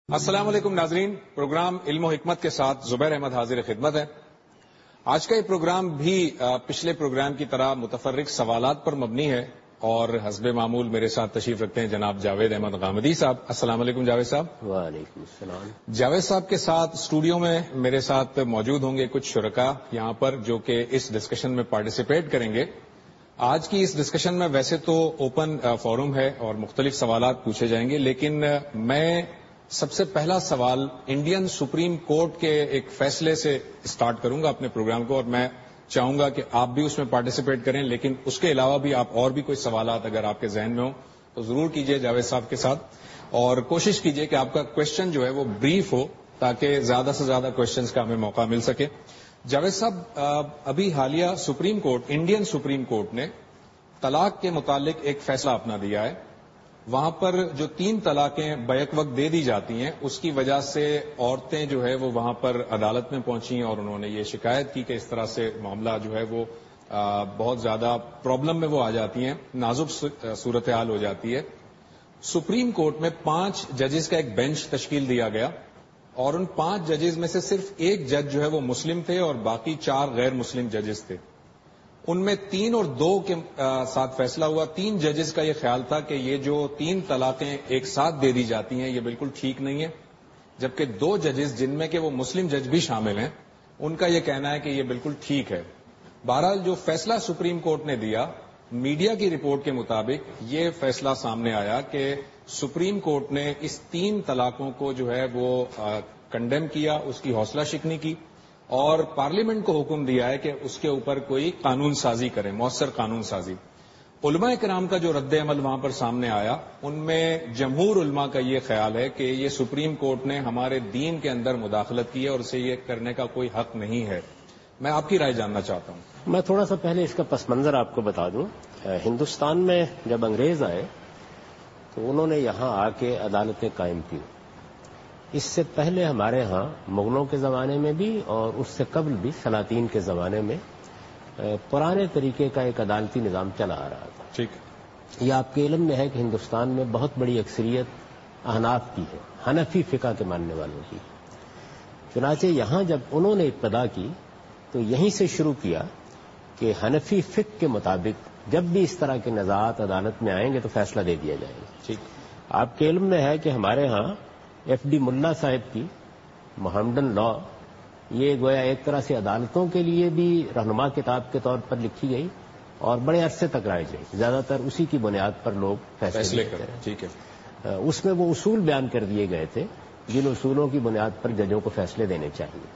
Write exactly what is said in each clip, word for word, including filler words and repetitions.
السلام علیکم ناظرین، پروگرام علم و حکمت کے ساتھ زبیر احمد حاضر خدمت ہے۔ آج کا یہ پروگرام بھی پچھلے پروگرام کی طرح متفرق سوالات پر مبنی ہے اور حسب معمول میرے ساتھ تشریف رکھتے ہیں جناب جاوید احمد غامدی صاحب۔ السلام علیکم جاوید صاحب۔ وعلیکم السلام۔ جاوید صاحب کے ساتھ اسٹوڈیو میں میرے ساتھ موجود ہوں گے کچھ شرکاء یہاں پر جو کہ اس ڈسکشن میں پارٹیسپیٹ کریں گے۔ آج کی اس ڈسکشن میں ویسے تو اوپن فورم ہے اور مختلف سوالات پوچھے جائیں گے، لیکن میں سب سے پہلا سوال انڈین سپریم کورٹ کے ایک فیصلے سے اسٹارٹ کروں گا اپنے پروگرام کو، اور میں چاہوں گا کہ آپ بھی اس میں پارٹیسپیٹ کریں، لیکن اس کے علاوہ بھی آپ اور بھی کوئی سوالات اگر آپ کے ذہن میں ہوں تو ضرور کیجیے جاوید صاحب کے ساتھ، اور کوشش کیجیے کہ آپ کا کوشچن جو ہے وہ بریف ہو تاکہ زیادہ سے زیادہ کوشچنز کا ہمیں موقع مل سکے۔ جاوید صاحب، ابھی حالیہ supreme court Indian supreme court نے طلاق کے متعلق ایک فیصلہ اپنا دیا ہے۔ وہاں پر جو تین طلاقیں بیک وقت دے دی جاتی ہیں اس کی وجہ سے عورتیں جو ہے وہ وہاں پر عدالت میں پہنچی اور انہوں نے یہ شکایت کی کہ اس طرح سے معاملہ جو ہے وہ بہت زیادہ پرابلم میں وہ آ جاتی ہیں، نازک صورتحال ہو جاتی ہے۔ سپریم کورٹ میں پانچ ججز کا ایک بینچ تشکیل دیا گیا اور ان پانچ ججز میں سے صرف ایک جج جو ہے وہ مسلم تھے اور باقی چار غیر مسلم ججز تھے۔ ان میں تین اور دو کے ساتھ فیصلہ ہوا۔ تین ججز کا یہ خیال تھا کہ یہ جو تین طلاقیں ایک ساتھ دے دی جاتی ہیں یہ بالکل ٹھیک نہیں ہے، جبکہ دو ججز جن میں کہ وہ مسلم جج بھی شامل ہیں ان کا یہ کہنا ہے کہ یہ بالکل ٹھیک ہے۔ بہرحال جو فیصلہ سپریم کورٹ نے دیا، میڈیا کی رپورٹ کے مطابق یہ فیصلہ سامنے آیا کہ سپریم کورٹ نے اس تین طلاقوں کو جو ہے وہ کنڈیم کیا، اس کی حوصلہ شکنی کی اور پارلیمنٹ کو حکم دیا ہے کہ اس کے اوپر کوئی قانون سازی کرے، مؤثر قانون سازی۔ علماء کرام کا جو رد عمل وہاں پر سامنے آیا ان میں جمہور علماء کا یہ خیال ہے کہ یہ سپریم کورٹ نے ہمارے دین کے اندر مداخلت کی ہے اور اسے یہ کرنے کا کوئی حق نہیں ہے۔ میں آپ کی رائے جاننا چاہتا ہوں۔ میں تھوڑا سا پہلے اس کا پس منظر آپ کو بتا دوں۔ ہندوستان میں جب انگریز آئے تو انہوں نے یہاں آ کے عدالتیں قائم کی۔ اس سے پہلے ہمارے ہاں مغلوں کے زمانے میں بھی اور اس سے قبل بھی سلاطین کے زمانے میں پرانے طریقے کا ایک عدالتی نظام چلا آ رہا تھا۔ ٹھیک، یہ آپ کے علم میں ہے کہ ہندوستان میں بہت بڑی اکثریت احناف کی ہے، حنفی فقہ کے ماننے والوں کی۔ چنانچہ یہاں جب انہوں نے ابتدا کی تو یہیں سے شروع کیا کہ حنفی فقہ کے مطابق جب بھی اس طرح کے نزاعات عدالت میں آئیں گے تو فیصلہ دے دیا جائے گا۔ ٹھیک، آپ کے علم میں ہے کہ ہمارے ہاں ایف ڈی ملا صاحب کی محمدن لا یہ گویا ایک طرح سے عدالتوں کے لیے بھی رہنما کتاب کے طور پر لکھی گئی اور بڑے عرصے تک رائج رہی، زیادہ تر اسی کی بنیاد پر لوگ فیصلے کرتے ہیں۔ ٹھیک ہے، اس میں وہ اصول بیان کر دیے گئے تھے جن اصولوں کی بنیاد پر ججوں کو فیصلے دینے چاہیے۔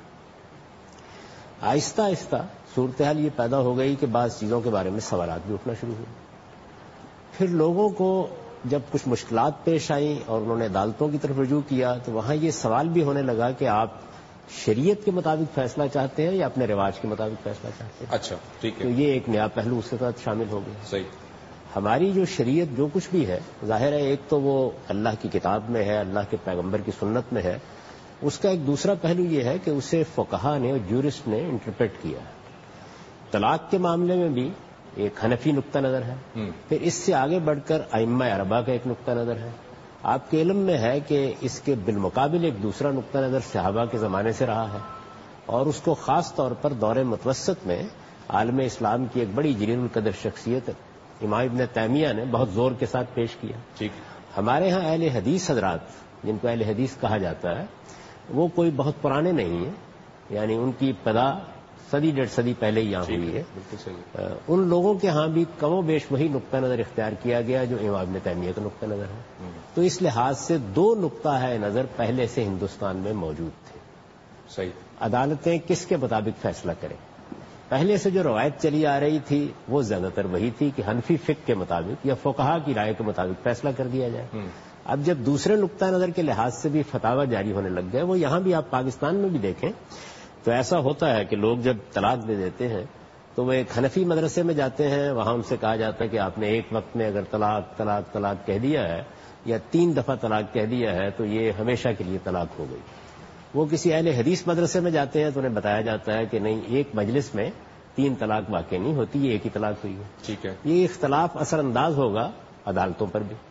آہستہ آہستہ صورتحال یہ پیدا ہو گئی کہ بعض چیزوں کے بارے میں سوالات بھی اٹھنا شروع ہوئے۔ پھر لوگوں کو جب کچھ مشکلات پیش آئیں اور انہوں نے عدالتوں کی طرف رجوع کیا تو وہاں یہ سوال بھی ہونے لگا کہ آپ شریعت کے مطابق فیصلہ چاہتے ہیں یا اپنے رواج کے مطابق فیصلہ چاہتے ہیں۔ اچھا ٹھیک ہے، تو یہ ایک نیا پہلو اس کے ساتھ شامل ہو گیا۔ صحیح۔ ہماری جو شریعت جو کچھ بھی ہے ظاہر ہے ایک تو وہ اللہ کی کتاب میں ہے، اللہ کے پیغمبر کی سنت میں ہے، اس کا ایک دوسرا پہلو یہ ہے کہ اسے فقہا نے اور جورسٹ نے انٹرپریٹ کیا ہے۔ طلاق کے معاملے میں بھی ایک حنفی نقطہ نظر ہے، پھر اس سے آگے بڑھ کر ائمہ اربعہ کا ایک نقطہ نظر ہے۔ آپ کے علم میں ہے کہ اس کے بالمقابل ایک دوسرا نقطہ نظر صحابہ کے زمانے سے رہا ہے اور اس کو خاص طور پر دور متوسط میں عالم اسلام کی ایک بڑی جلیل القدر شخصیت امام ابن تیمیہ نے بہت زور کے ساتھ پیش کیا۔ ٹھیک، ہمارے ہاں اہل حدیث حضرات جن کو اہل حدیث کہا جاتا ہے وہ کوئی بہت پرانے نہیں ہیں، یعنی ان کی ابتدا صدی ڈیڑھ صدی پہلے ہی یہاں ہوئی ہے۔ بالکل صحیح۔ ان لوگوں کے ہاں بھی کم و بیش وہی نقطہ نظر اختیار کیا گیا جو امام ابن تیمیہ کا نقطہ نظر ہے۔ تو اس لحاظ سے دو نقطہ ہے نظر پہلے سے ہندوستان میں موجود تھے۔ صحیح۔ عدالتیں کس کے مطابق فیصلہ کریں؟ پہلے سے جو روایت چلی آ رہی تھی وہ زیادہ تر وہی تھی کہ حنفی فقہ کے مطابق یا فقہا کی رائے کے مطابق فیصلہ کر دیا جائے۔ اب جب دوسرے نقطہ نظر کے لحاظ سے بھی فتاوی جاری ہونے لگ گئے، وہ یہاں بھی آپ پاکستان میں بھی دیکھیں تو ایسا ہوتا ہے کہ لوگ جب طلاق دے دیتے ہیں تو وہ ایک حنفی مدرسے میں جاتے ہیں، وہاں ان سے کہا جاتا ہے کہ آپ نے ایک وقت میں اگر طلاق طلاق طلاق کہہ دیا ہے یا تین دفعہ طلاق کہہ دیا ہے تو یہ ہمیشہ کے لیے طلاق ہو گئی۔ وہ کسی اہل حدیث مدرسے میں جاتے ہیں تو انہیں بتایا جاتا ہے کہ نہیں، ایک مجلس میں تین طلاق واقع نہیں ہوتی، یہ ایک ہی طلاق ہوئی ہے۔ ٹھیک ہے، یہ اختلاف اثر انداز ہوگا عدالتوں پر بھی۔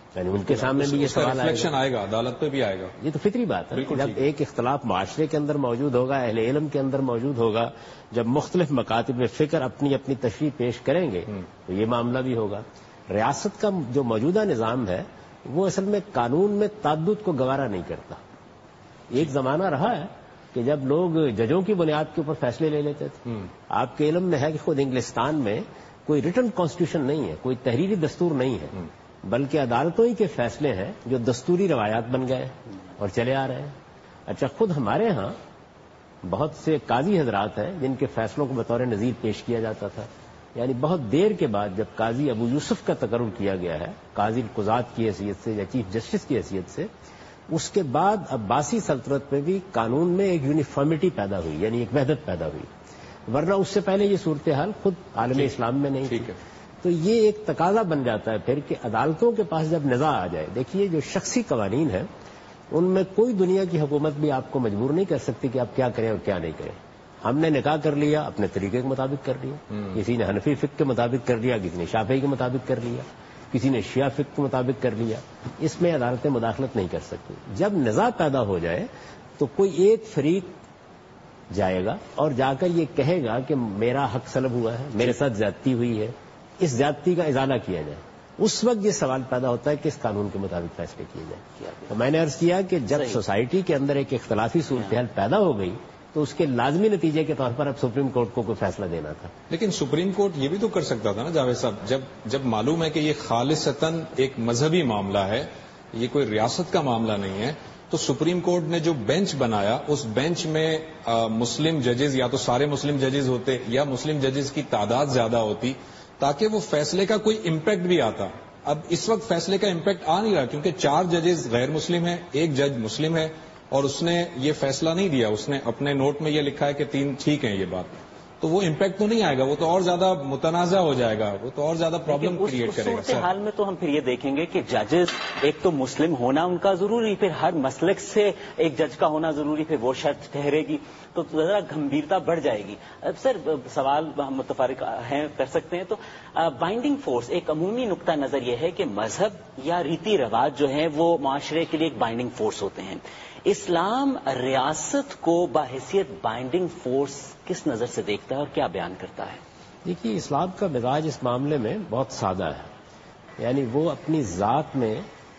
یعنی ان کے سامنے بھی یہ سوال ریفلیکشن آئے گا، عدالت پہ بھی آئے گا. یہ تو فطری بات ہے. جب ایک اختلاف معاشرے کے اندر موجود ہوگا، اہل علم کے اندر موجود ہوگا، جب مختلف مکاتب فکر اپنی اپنی تشریح پیش کریں گے تو یہ معاملہ بھی ہوگا. ریاست کا جو موجودہ نظام ہے وہ اصل میں قانون میں تعدد کو گوارا نہیں کرتا. ایک زمانہ رہا ہے کہ جب لوگ ججوں کی بنیاد کے اوپر فیصلے لے لیتے تھے. آپ کے علم میں ہے کہ خود انگلستان میں کوئی ریٹن کانسٹیٹیوشن نہیں ہے، کوئی تحریری دستور نہیں ہے، بلکہ عدالتوں ہی کے فیصلے ہیں جو دستوری روایات بن گئے اور چلے آ رہے ہیں. اچھا، خود ہمارے ہاں بہت سے قاضی حضرات ہیں جن کے فیصلوں کو بطور نظیر پیش کیا جاتا تھا. یعنی بہت دیر کے بعد جب قاضی ابو یوسف کا تقرر کیا گیا ہے قاضی القضات کی حیثیت سے یا چیف جسٹس کی حیثیت سے، اس کے بعد عباسی سلطنت میں بھی قانون میں ایک یونیفارمٹی پیدا ہوئی، یعنی ایک وحدت پیدا ہوئی. ورنہ اس سے پہلے یہ صورتحال خود عالم اسلام میں نہیں تھی. تو یہ ایک تقاضا بن جاتا ہے پھر کہ عدالتوں کے پاس جب نزاع آ جائے. دیکھیے، جو شخصی قوانین ہیں ان میں کوئی دنیا کی حکومت بھی آپ کو مجبور نہیں کر سکتی کہ آپ کیا کریں اور کیا نہیں کریں. ہم نے نکاح کر لیا، اپنے طریقے کے مطابق کر لیا، کسی نے حنفی فقہ کے مطابق کر لیا، کسی نے شافعی کے مطابق کر لیا، کسی نے شیعہ فقہ کے مطابق کر لیا. اس میں عدالتیں مداخلت نہیں کر سکتی. جب نزاع پیدا ہو جائے تو کوئی ایک فریق جائے گا اور جا کر یہ کہے گا کہ میرا حق سلب ہوا ہے، میرے ساتھ زیادتی ہوئی ہے، اس زیادتی کا ازالہ کیا جائے. اس وقت یہ سوال پیدا ہوتا ہے کہ اس قانون کے مطابق فیصلے کیے جائیں. تو میں نے عرض کیا کہ جب سوسائٹی کے اندر ایک اختلافی صورتحال پیدا ہو گئی تو اس کے لازمی نتیجے کے طور پر اب سپریم کورٹ کو کوئی فیصلہ دینا تھا. لیکن سپریم کورٹ یہ بھی تو کر سکتا تھا نا جاوید صاحب، جب جب معلوم ہے کہ یہ خالصتاً ایک مذہبی معاملہ ہے، یہ کوئی ریاست کا معاملہ نہیں ہے، تو سپریم کورٹ نے جو بینچ بنایا اس بینچ میں آ, مسلم ججز یا تو سارے مسلم ججز ہوتے یا مسلم ججز کی تعداد زیادہ ہوتی تاکہ وہ فیصلے کا کوئی امپیکٹ بھی آتا. اب اس وقت فیصلے کا امپیکٹ آ نہیں رہا کیونکہ چار ججز غیر مسلم ہیں، ایک جج مسلم ہے اور اس نے یہ فیصلہ نہیں دیا. اس نے اپنے نوٹ میں یہ لکھا ہے کہ تین ٹھیک ہیں. یہ بات تو وہ امپیکٹ تو نہیں آئے گا، وہ تو اور زیادہ متنازع ہو جائے گا، وہ تو اور زیادہ پرابلم کریٹ کرے گا. اس حال میں تو ہم پھر یہ دیکھیں گے کہ ججز ایک تو مسلم ہونا ان کا ضروری، پھر ہر مسلک سے ایک جج کا ہونا ضروری، پھر وہ شرط ٹھہرے گی تو ذرا گمبھیرتا بڑھ جائے گی. اب سر سوال ہم متفارق ہیں کر سکتے ہیں. تو بائنڈنگ فورس، ایک عمومی نقطہ نظر یہ ہے کہ مذہب یا ریتی رواج جو ہیں وہ معاشرے کے لیے ایک بائنڈنگ فورس ہوتے ہیں. اسلام ریاست کو باحثیت بائنڈنگ فورس کس نظر سے دیکھتا ہے اور کیا بیان کرتا ہے؟ دیکھیے، اسلام کا مزاج اس معاملے میں بہت سادہ ہے. یعنی وہ اپنی ذات میں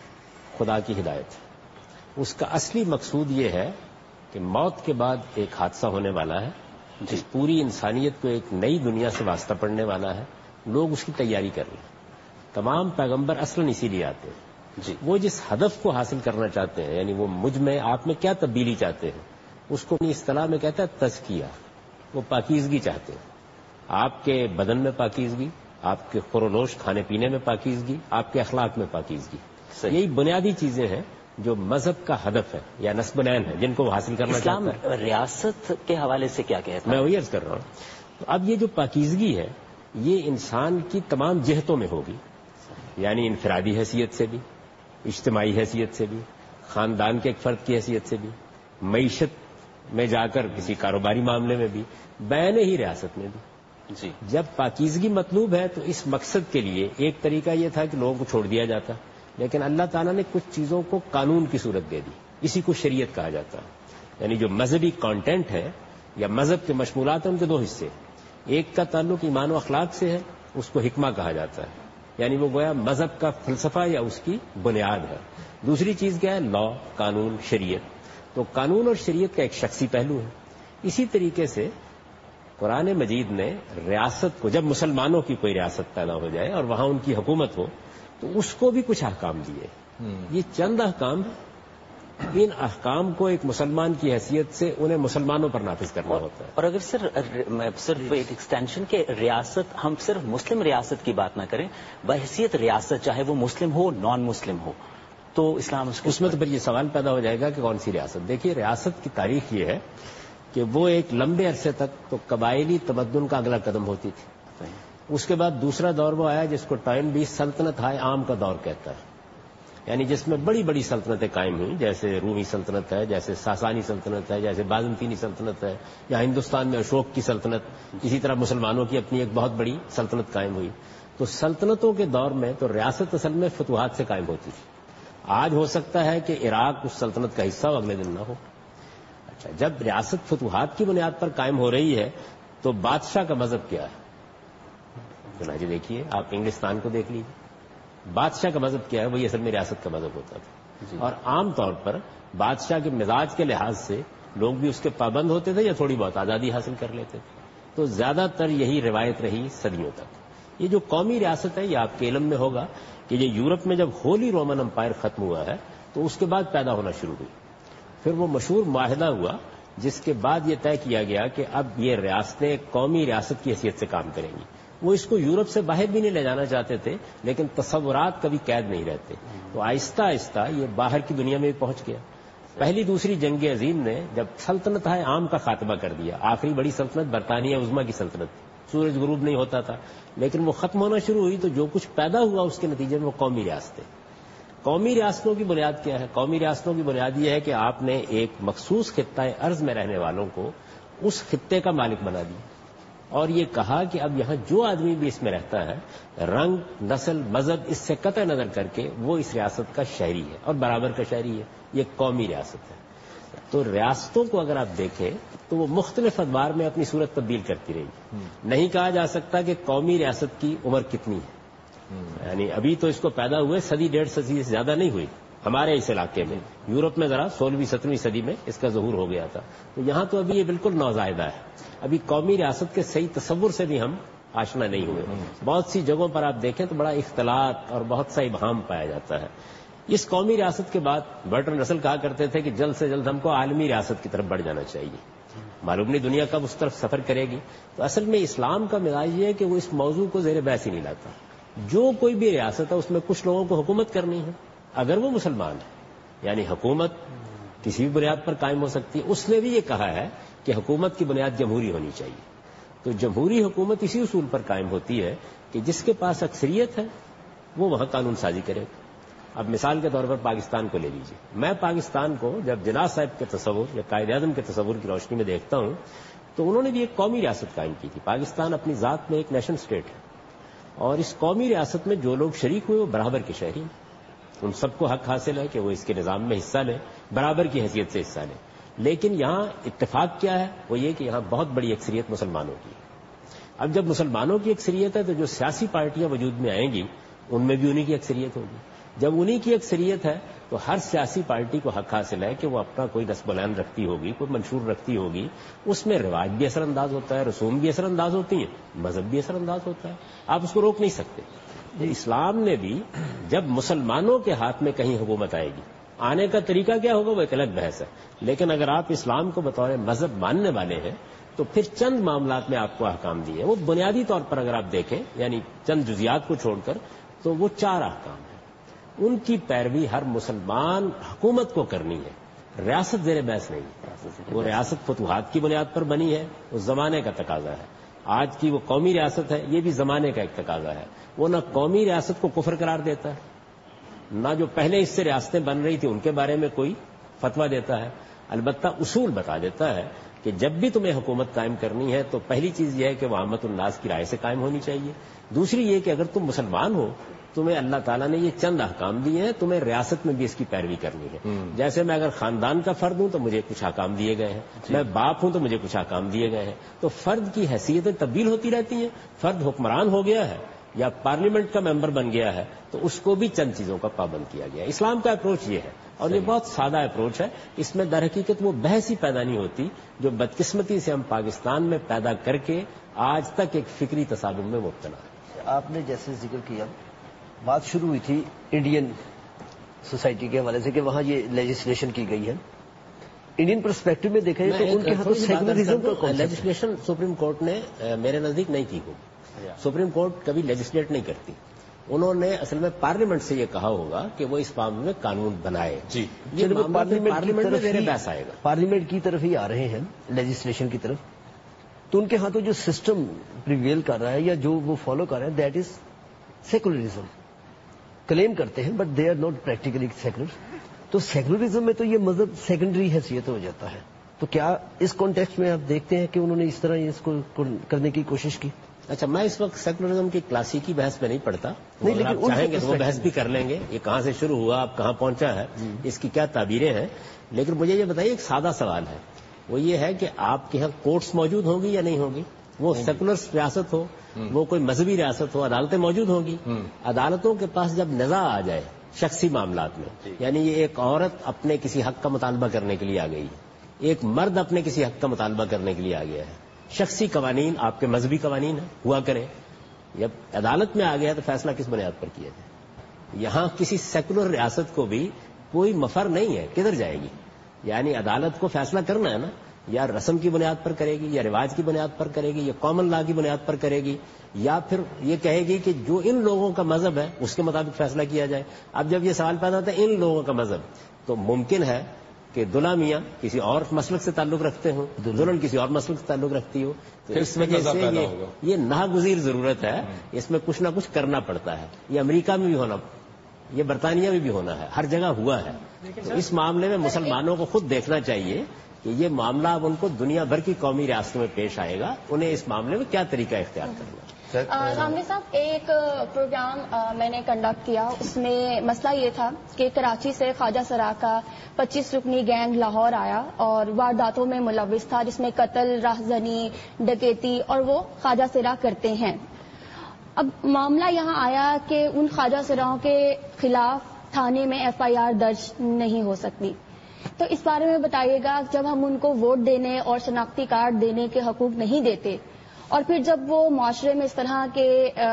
خدا کی ہدایت ہے. اس کا اصلی مقصود یہ ہے کہ موت کے بعد ایک حادثہ ہونے والا ہے جس پوری انسانیت کو ایک نئی دنیا سے واسطہ پڑنے والا ہے. لوگ اس کی تیاری کر رہے ہیں. تمام پیغمبر اصلاً اسی لیے آتے ہیں. جی وہ جس ہدف کو حاصل کرنا چاہتے ہیں، یعنی وہ مجھ میں آپ میں کیا تبدیلی چاہتے ہیں، اس کو اپنی اصطلاح میں کہتا ہے تزکیہ. وہ پاکیزگی چاہتے ہیں. آپ کے بدن میں پاکیزگی، آپ کے خورولوش کھانے پینے میں پاکیزگی، آپ کے اخلاق میں پاکیزگی. یہی بنیادی چیزیں ہیں جو مذہب کا ہدف ہے یا نصب العین ہے جن کو وہ حاصل کرنا چاہتا ہے. اسلام ریاست کے حوالے سے کیا کہتا ہے؟ میں وہی عرض کر رہا ہوں. تو اب یہ جو پاکیزگی ہے یہ انسان کی تمام جہتوں میں ہوگی، یعنی انفرادی حیثیت سے بھی، اجتماعی حیثیت سے بھی، خاندان کے ایک فرد کی حیثیت سے بھی، معیشت میں جا کر کسی کاروباری معاملے میں بھی، بین ہی ریاست میں بھی. جی جب پاکیزگی مطلوب ہے تو اس مقصد کے لیے ایک طریقہ یہ تھا کہ لوگوں کو چھوڑ دیا جاتا، لیکن اللہ تعالیٰ نے کچھ چیزوں کو قانون کی صورت دے دی. اسی کو شریعت کہا جاتا ہے. یعنی جو مذہبی کانٹینٹ ہے یا مذہب کے مشمولات ہیں ان کے دو حصے. ایک کا تعلق ایمان و اخلاق سے ہے، اس کو حکمہ کہا جاتا ہے، یعنی وہ گویا مذہب کا فلسفہ یا اس کی بنیاد ہے. دوسری چیز کیا ہے؟ لا، قانون، شریعت. تو قانون اور شریعت کا ایک شخصی پہلو ہے. اسی طریقے سے قرآن مجید نے ریاست کو، جب مسلمانوں کی کوئی ریاست پیدا ہو جائے اور وہاں ان کی حکومت ہو تو اس کو بھی کچھ احکام دیے. یہ چند احکام، ان احکام کو ایک مسلمان کی حیثیت سے انہیں مسلمانوں پر نافذ کرنا ہوتا ہے. اور اگر سر صرف ایک ایکسٹینشن کے ریاست، ہم صرف مسلم ریاست کی بات نہ کریں، بحیثیت ریاست چاہے وہ مسلم ہو نان مسلم ہو، تو اسلام اس, اس میں تو پھر یہ سوال پیدا ہو جائے گا کہ کون سی ریاست. دیکھیے، ریاست کی تاریخ یہ ہے کہ وہ ایک لمبے عرصے تک تو قبائلی تمدن کا اگلا قدم ہوتی تھی. اس کے بعد دوسرا دور وہ آیا جس کو ٹائم بھی سلطنت ہائے عام کا دور کہتا ہے، یعنی جس میں بڑی بڑی سلطنتیں قائم ہوئیں، جیسے رومی سلطنت ہے، جیسے ساسانی سلطنت ہے، جیسے بازنطینی سلطنت ہے، یا ہندوستان میں اشوک کی سلطنت. اسی طرح مسلمانوں کی اپنی ایک بہت بڑی سلطنت قائم ہوئی. تو سلطنتوں کے دور میں تو ریاست اصل میں فتوحات سے قائم ہوتی تھی. آج ہو سکتا ہے کہ عراق اس سلطنت کا حصہ ہو، اگلے دن نہ ہو. اچھا، جب ریاست فتوحات کی بنیاد پر قائم ہو رہی ہے تو بادشاہ کا مذہب کیا ہے؟ چنانچہ دیکھیے، آپ انگلستان کو دیکھ لیجیے، بادشاہ کا مذہب کیا ہے؟ وہی اصل میں ریاست کا مذہب ہوتا تھا. جی. اور عام طور پر بادشاہ کے مزاج کے لحاظ سے لوگ بھی اس کے پابند ہوتے تھے یا تھوڑی بہت آزادی حاصل کر لیتے تھے. تو زیادہ تر یہی روایت رہی صدیوں تک. یہ جو قومی ریاست ہے، یہ آپ کے علم میں ہوگا کہ یہ یورپ میں جب ہولی رومن امپائر ختم ہوا ہے تو اس کے بعد پیدا ہونا شروع ہوئی. پھر وہ مشہور معاہدہ ہوا جس کے بعد یہ طے کیا گیا کہ اب یہ ریاستیں قومی ریاست کی حیثیت سے کام کریں گی. وہ اس کو یورپ سے باہر بھی نہیں لے جانا چاہتے تھے، لیکن تصورات کبھی قید نہیں رہتے. تو آہستہ آہستہ یہ باہر کی دنیا میں بھی پہنچ گیا. پہلی دوسری جنگ عظیم نے جب سلطنت عام کا خاتمہ کر دیا، آخری بڑی سلطنت برطانیہ عظمیٰ کی سلطنت تھی، سورج غروب نہیں ہوتا تھا، لیکن وہ ختم ہونا شروع ہوئی تو جو کچھ پیدا ہوا اس کے نتیجے میں وہ قومی ریاستیں. قومی ریاستوں کی بنیاد کیا ہے؟ قومی ریاستوں کی بنیاد یہ ہے کہ آپ نے ایک مخصوص خطۂ ارض میں رہنے والوں کو اس خطے کا مالک بنا دیا اور یہ کہا کہ اب یہاں جو آدمی بھی اس میں رہتا ہے، رنگ، نسل، مذہب اس سے قطع نظر کر کے وہ اس ریاست کا شہری ہے اور برابر کا شہری ہے. یہ قومی ریاست ہے. تو ریاستوں کو اگر آپ دیکھیں تو وہ مختلف ادوار میں اپنی صورت تبدیل کرتی رہی. نہیں کہا جا سکتا کہ قومی ریاست کی عمر کتنی ہے. یعنی ابھی تو اس کو پیدا ہوئے صدی ڈیڑھ صدی سے زیادہ نہیں ہوئی ہمارے اس علاقے میں. یورپ میں ذرا سولہویں سترہویں صدی میں اس کا ظہور ہو گیا تھا. تو یہاں تو ابھی یہ بالکل نوزائیدہ ہے. ابھی قومی ریاست کے صحیح تصور سے بھی ہم آشنا نہیں ہوئے. بہت سی جگہوں پر آپ دیکھیں تو بڑا اختلاط اور بہت سا ابہام پایا جاتا ہے. اس قومی ریاست کے بعد برٹن رسل کہا کرتے تھے کہ جلد سے جلد ہم کو عالمی ریاست کی طرف بڑھ جانا چاہیے. معلوم نہیں دنیا کب اس طرف سفر کرے گی. تو اصل میں اسلام کا مزاج یہ ہے کہ وہ اس موضوع کو زیر بحث ہی نہیں لاتا. جو کوئی بھی ریاست ہے اس میں کچھ لوگوں کو حکومت کرنی ہے اگر وہ مسلمان ہے، یعنی حکومت کسی بھی بنیاد پر قائم ہو سکتی ہے. اس نے بھی یہ کہا ہے کہ حکومت کی بنیاد جمہوری ہونی چاہیے. تو جمہوری حکومت اسی اصول پر قائم ہوتی ہے کہ جس کے پاس اکثریت ہے وہ وہاں قانون سازی کرے. اب مثال کے طور پر پاکستان کو لے لیجیے. میں پاکستان کو جب جناح صاحب کے تصور یا قائد اعظم کے تصور کی روشنی میں دیکھتا ہوں تو انہوں نے بھی ایک قومی ریاست قائم کی تھی. پاکستان اپنی ذات میں ایک نیشن اسٹیٹ ہے اور اس قومی ریاست میں جو لوگ شریک ہوئے وہ برابر کے شہری ہیں. ان سب کو حق حاصل ہے کہ وہ اس کے نظام میں حصہ لیں، برابر کی حیثیت سے حصہ لیں. لیکن یہاں اتفاق کیا ہے؟ وہ یہ کہ یہاں بہت بڑی اکثریت مسلمانوں کی ہے. اب جب مسلمانوں کی اکثریت ہے تو جو سیاسی پارٹیاں وجود میں آئیں گی ان میں بھی انہی کی اکثریت ہوگی. جب انہی کی اکثریت ہے تو ہر سیاسی پارٹی کو حق حاصل ہے کہ وہ اپنا کوئی نصب العین رکھتی ہوگی، کوئی منشور رکھتی ہوگی. اس میں رواج بھی اثر انداز ہوتا ہے، رسوم بھی اثر انداز ہوتی ہیں، مذہب بھی اثر انداز ہوتا ہے. آپ اس کو روک نہیں سکتے. اسلام نے بھی جب مسلمانوں کے ہاتھ میں کہیں حکومت آئے گی، آنے کا طریقہ کیا ہوگا وہ ایک الگ بحث ہے. لیکن اگر آپ اسلام کو بطور مذہب ماننے والے ہیں تو پھر چند معاملات میں آپ کو احکام دیے. وہ بنیادی طور پر اگر آپ دیکھیں یعنی چند جزیات کو چھوڑ کر تو وہ چار احکام ہیں. ان کی پیروی ہر مسلمان حکومت کو کرنی ہے. ریاست زیر بحث نہیں. وہ ریاست فتوحات کی بنیاد پر بنی ہے، وہ زمانے کا تقاضا ہے. آج کی وہ قومی ریاست ہے، یہ بھی زمانے کا ایک تقاضا ہے. وہ نہ قومی ریاست کو کفر قرار دیتا ہے، نہ جو پہلے اس سے ریاستیں بن رہی تھیں ان کے بارے میں کوئی فتویٰ دیتا ہے. البتہ اصول بتا دیتا ہے کہ جب بھی تمہیں حکومت قائم کرنی ہے تو پہلی چیز یہ ہے کہ وہ عامت الناس کی رائے سے قائم ہونی چاہیے. دوسری یہ کہ اگر تم مسلمان ہو تمہیں اللہ تعالیٰ نے یہ چند احکام دیے ہیں، تمہیں ریاست میں بھی اس کی پیروی کرنی ہے. جیسے میں اگر خاندان کا فرد ہوں تو مجھے کچھ احکام دیے گئے ہیں، میں باپ ہوں تو مجھے کچھ احکام دیے گئے ہیں. تو فرد کی حیثیتیں تبدیل ہوتی رہتی ہیں. فرد حکمران ہو گیا ہے یا پارلیمنٹ کا ممبر بن گیا ہے تو اس کو بھی چند چیزوں کا پابند کیا گیا. اسلام کا اپروچ یہ ہے اور یہ بہت سادہ اپروچ ہے. اس میں در حقیقت وہ بحث ہی پیدا نہیں ہوتی جو بدقسمتی سے ہم پاکستان میں پیدا کر کے آج تک ایک فکری تصادم میں مبتلا ہے. آپ نے جیسے ذکر کیا، بات شروع ہوئی تھی انڈین سوسائٹی کے حوالے سے کہ وہاں یہ لیجسلیشن کی گئی ہے. انڈین پرسپیکٹو میں دیکھا جائے تو ان کے ہاتھوں سیکولرزم کا لیجسلیشن سپریم کورٹ نے میرے نزدیک نہیں کی ہوگی. سپریم کورٹ کبھی لیجسلیٹ نہیں کرتی. انہوں نے اصل میں پارلیمنٹ سے یہ کہا ہوگا کہ وہ اس معاملے میں قانون بنائے. جی یہ پارلیمنٹ میں زیر بحث آئے گا. پارلیمنٹ کی طرف ہی آ رہے ہیں لیجسلیشن کی طرف. تو ان کے ہاتھوں جو سسٹم پریویل کر رہا ہے یا جو وہ فالو کر رہے ہیں دیٹ از سیکولرزم. کلیم کرتے ہیں but they are not practically secular. تو سیکولرزم میں تو یہ مذہب سیکنڈری حیثیت ہو جاتا ہے. تو کیا اس کانٹیکسٹ میں آپ دیکھتے ہیں کہ انہوں نے اس طرح اس کو کرنے کی کوشش کی؟ اچھا، میں اس وقت سیکولرزم کی کلاسیکی بحث میں نہیں پڑھتا، نہیں، لیکن لیکن آپ چاہیں گے تو وہ بحث بھی کر لیں گے، یہ کہاں سے شروع ہوا، اب کہاں پہنچا ہے، اس کی کیا تعبیریں ہیں. لیکن مجھے یہ بتائیے، ایک سادہ سوال ہے، وہ یہ ہے کہ آپ کے یہاں کورٹس موجود ہوں گی یا نہیں ہوگی؟ وہ سیکولر ریاست ہو، وہ کوئی مذہبی ریاست ہو، عدالتیں موجود ہوں گی. عدالتوں کے پاس جب نزاع آ جائے شخصی معاملات میں، یعنی یہ ایک عورت اپنے کسی حق کا مطالبہ کرنے کے لیے آ گئی ہے، ایک مرد اپنے کسی حق کا مطالبہ کرنے کے لیے آ گیا ہے، شخصی قوانین آپ کے مذہبی قوانین ہیں، ہوا کریں. جب عدالت میں آ گیا تو فیصلہ کس بنیاد پر کیا جائے؟ یہاں کسی سیکولر ریاست کو بھی کوئی مفر نہیں ہے، کدھر جائے گی؟ یعنی عدالت کو فیصلہ کرنا ہے نا، یا رسم کی بنیاد پر کرے گی، یا رواج کی بنیاد پر کرے گی، یا کامن لا کی بنیاد پر کرے گی، یا پھر یہ کہے گی کہ جو ان لوگوں کا مذہب ہے اس کے مطابق فیصلہ کیا جائے. اب جب یہ سوال پیدا ہوتا ہے ان لوگوں کا مذہب، تو ممکن ہے کہ دلہا میاں کسی اور مسلک سے تعلق رکھتے ہوں، دلہن کسی اور مسلک سے تعلق رکھتی ہو، تو اس وجہ سے یہ یہ ناگزیر ضرورت ہے، اس میں کچھ نہ کچھ کرنا پڑتا ہے. یہ امریکہ میں بھی ہونا، یہ برطانیہ میں بھی ہونا ہے، ہر جگہ ہوا ہے. تو اس معاملے میں مسلمانوں کو خود دیکھنا چاہیے کہ یہ معاملہ اب ان کو دنیا بھر کی قومی ریاستوں میں پیش آئے گا، انہیں اس معاملے میں کیا طریقہ اختیار کرنا ہے. غامدی صاحب، ایک پروگرام میں نے کنڈکٹ کیا، اس میں مسئلہ یہ تھا کہ کراچی سے خواجہ سرا کا پچیس رکنی گینگ لاہور آیا اور وارداتوں میں ملوث تھا، جس میں قتل، راہزنی، ڈکیتی اور وہ خواجہ سرا کرتے ہیں. اب معاملہ یہاں آیا کہ ان خواجہ سراؤں کے خلاف تھانے میں ایف آئی آر درج نہیں ہو سکتی. تو اس بارے میں بتائیے گا، جب ہم ان کو ووٹ دینے اور شناختی کارڈ دینے کے حقوق نہیں دیتے اور پھر جب وہ معاشرے میں اس طرح کے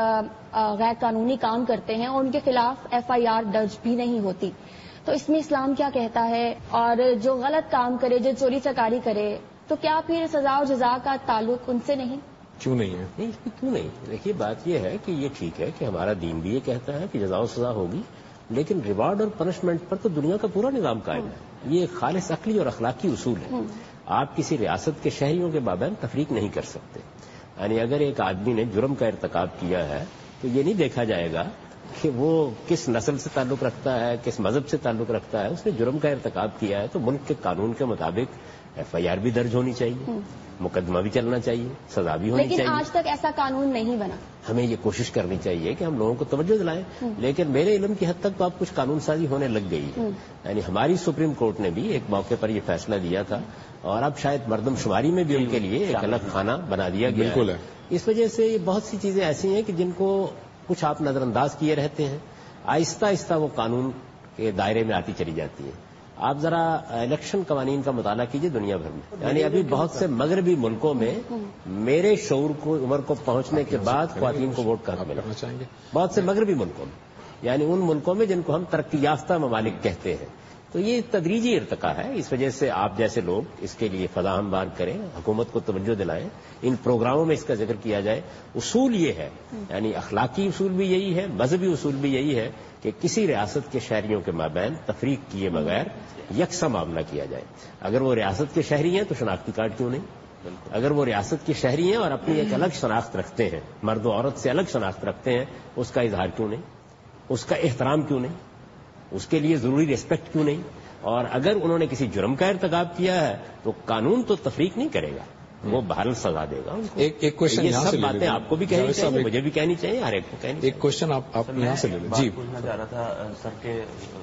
غیر قانونی کام کرتے ہیں اور ان کے خلاف ایف آئی آر درج بھی نہیں ہوتی، تو اس میں اسلام کیا کہتا ہے؟ اور جو غلط کام کرے، جو چوری چکاری کرے، تو کیا پھر سزا و جزا کا تعلق ان سے نہیں؟ کیوں نہیں ہے؟ نہیں، کیوں نہیں؟ دیکھیے، بات یہ ہے کہ یہ ٹھیک ہے کہ ہمارا دین بھی یہ کہتا ہے کہ جزا و سزا ہوگی، لیکن ریوارڈ اور پنشمنٹ پر تو دنیا کا پورا نظام قائم ہے. یہ خالص عقلی اور اخلاقی اصول ہے. آپ کسی ریاست کے شہریوں کے مابین تفریق نہیں کر سکتے. یعنی اگر ایک آدمی نے جرم کا ارتکاب کیا ہے تو یہ نہیں دیکھا جائے گا کہ وہ کس نسل سے تعلق رکھتا ہے، کس مذہب سے تعلق رکھتا ہے. اس نے جرم کا ارتکاب کیا ہے تو ملک کے قانون کے مطابق ایف آئی آر بھی درج ہونی چاہیے، مقدمہ بھی چلنا چاہیے، سزا بھی ہونی چاہیے. لیکن آج تک ایسا قانون نہیں بنا. ہمیں یہ کوشش کرنی چاہیے کہ ہم لوگوں کو توجہ دلائیں، لیکن میرے علم کی حد تک تو اب کچھ قانون سازی ہونے لگ گئی ہے. یعنی ہماری سپریم کورٹ نے بھی ایک موقع پر یہ فیصلہ دیا تھا، اور اب شاید مردم شماری میں بھی ان کے لیے ایک الگ خانہ بنا دیا گیا. بالکل ہے. اس وجہ سے یہ بہت سی چیزیں ایسی ہیں کہ جن کو کچھ آپ نظر انداز کیے رہتے ہیں، آہستہ آہستہ وہ قانون کے دائرے میں آتی چلی جاتی ہے. آپ ذرا الیکشن قوانین کا مطالعہ کیجئے دنیا بھر میں. یعنی ابھی بہت سے مغربی ملکوں میں میرے شعور کو عمر کو پہنچنے کے بعد خواتین کو ووٹ کہاں ملنا چاہیں گے. بہت سے مغربی ملکوں میں، یعنی ان ملکوں میں جن کو ہم ترقی یافتہ ممالک کہتے ہیں. تو یہ تدریجی ارتقا ہے. اس وجہ سے آپ جیسے لوگ اس کے لیے فضا ہموار کریں، حکومت کو توجہ دلائیں، ان پروگراموں میں اس کا ذکر کیا جائے. اصول یہ ہے، یعنی اخلاقی اصول بھی یہی ہے، مذہبی اصول بھی یہی ہے کہ کسی ریاست کے شہریوں کے مابین تفریق کیے بغیر یکساں معاملہ کیا جائے. اگر وہ ریاست کے شہری ہیں تو شناختی کارڈ کیوں نہیں؟ اگر وہ ریاست کے شہری ہیں اور اپنی ایک الگ شناخت رکھتے ہیں، مرد و عورت سے الگ شناخت رکھتے ہیں، اس کا اظہار کیوں نہیں؟ اس کا احترام کیوں نہیں؟ اس کے لیے ضروری ریسپیکٹ کیوں نہیں؟ اور اگر انہوں نے کسی جرم کا ارتکاب کیا ہے تو قانون تو تفریق نہیں کرے گا، وہ بہرحال سزا دے گا. ایک ایک کوشچن یہ سب باتیں آپ کو بھی کہنی چاہیے، مجھے بھی کہنی چاہیے، ہر ایک کو کہنی چاہیے. ایک کوشچن آپ آپ یہاں سے لے لیں. جی، پوچھنا چاہ رہا تھا سر کہ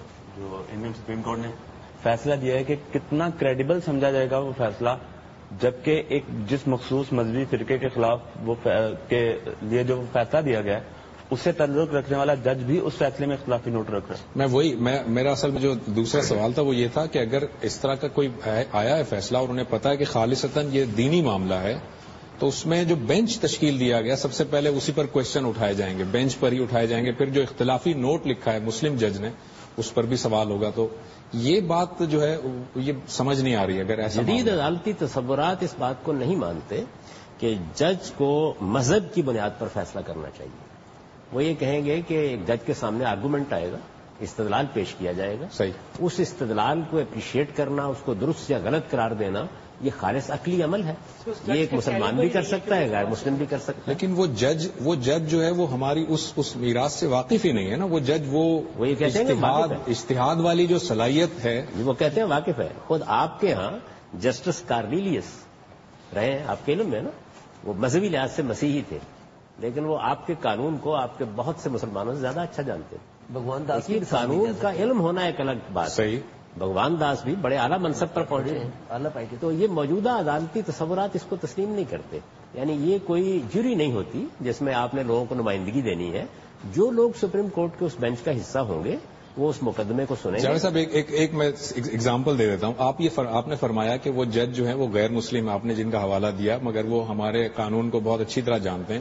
جو انڈین سپریم کورٹ نے فیصلہ دیا ہے کہ کتنا کریڈیبل سمجھا جائے گا وہ فیصلہ، جبکہ ایک جس مخصوص مذہبی فرقے کے خلاف وہ کے لیے جو فیصلہ دیا گیا ہے اس سے تعلق رکھنے والا جج بھی اس فیصلے میں اختلافی نوٹ رکھ رہا ہے. میں وہی میں میرا اصل میں جو دوسرا سوال تھا وہ یہ تھا کہ اگر اس طرح کا کوئی آیا ہے فیصلہ اور انہیں پتا ہے کہ خالصتاً یہ دینی معاملہ ہے، تو اس میں جو بینچ تشکیل دیا گیا سب سے پہلے اسی پر کوشچن اٹھائے جائیں گے، بینچ پر ہی اٹھائے جائیں گے. پھر جو اختلافی نوٹ لکھا ہے مسلم جج نے اس پر بھی سوال ہوگا. تو یہ بات جو ہے یہ سمجھ نہیں آ رہی. اگر ایسا جدید عدالتی تصورات اس بات کو نہیں مانتے کہ جج کو مذہب کی بنیاد پر فیصلہ کرنا چاہیے. وہ یہ کہیں گے کہ ایک جج کے سامنے آرگومنٹ آئے گا، استدلال پیش کیا جائے گا، صحیح، اس استدلال کو اپریشیٹ کرنا، اس کو درست یا غلط قرار دینا، یہ خالص عقلی عمل ہے. یہ ایک مسلمان بھی کر سکتا ہے، غیر مسلم بھی کر سکتا ہے. لیکن وہ جج وہ جج جو ہے وہ ہماری اس اس میراث سے واقف ہی نہیں ہے نا. وہ جج وہ وہ یہ کہتے ہیں کہ اجتہاد واقف ہے. اجتہاد والی جو صلاحیت ہے وہ کہتے ہیں واقف ہے. خود آپ کے ہاں جسٹس کارنیلیس رہے ہیں، آپ کے علم میں نا، وہ مذہبی لحاظ سے مسیحی تھے، لیکن وہ آپ کے قانون کو آپ کے بہت سے مسلمانوں سے زیادہ اچھا جانتے ہیں. بھگوان داس کی قانون کا علم ہونا ایک الگ بات. صحیح. بھگوان داس بھی بڑے اعلیٰ منصب پر پہنچے ہیں, اعلیٰ پائٹی. تو یہ موجودہ عدالتی تصورات اس کو تسلیم نہیں کرتے. یعنی یہ کوئی جوری نہیں ہوتی جس میں آپ نے لوگوں کو نمائندگی دینی ہے. جو لوگ سپریم کورٹ کے اس بینچ کا حصہ ہوں گے وہ اس مقدمے کو سنیں گے. جاوید صاحب ایک, ایک, ایک میں ایگزامپل دے دیتا ہوں. آپ یہ فر, آپ نے فرمایا کہ وہ جج جو ہیں وہ غیر مسلم, آپ نے جن کا حوالہ دیا, مگر وہ ہمارے قانون کو بہت اچھی طرح جانتے ہیں,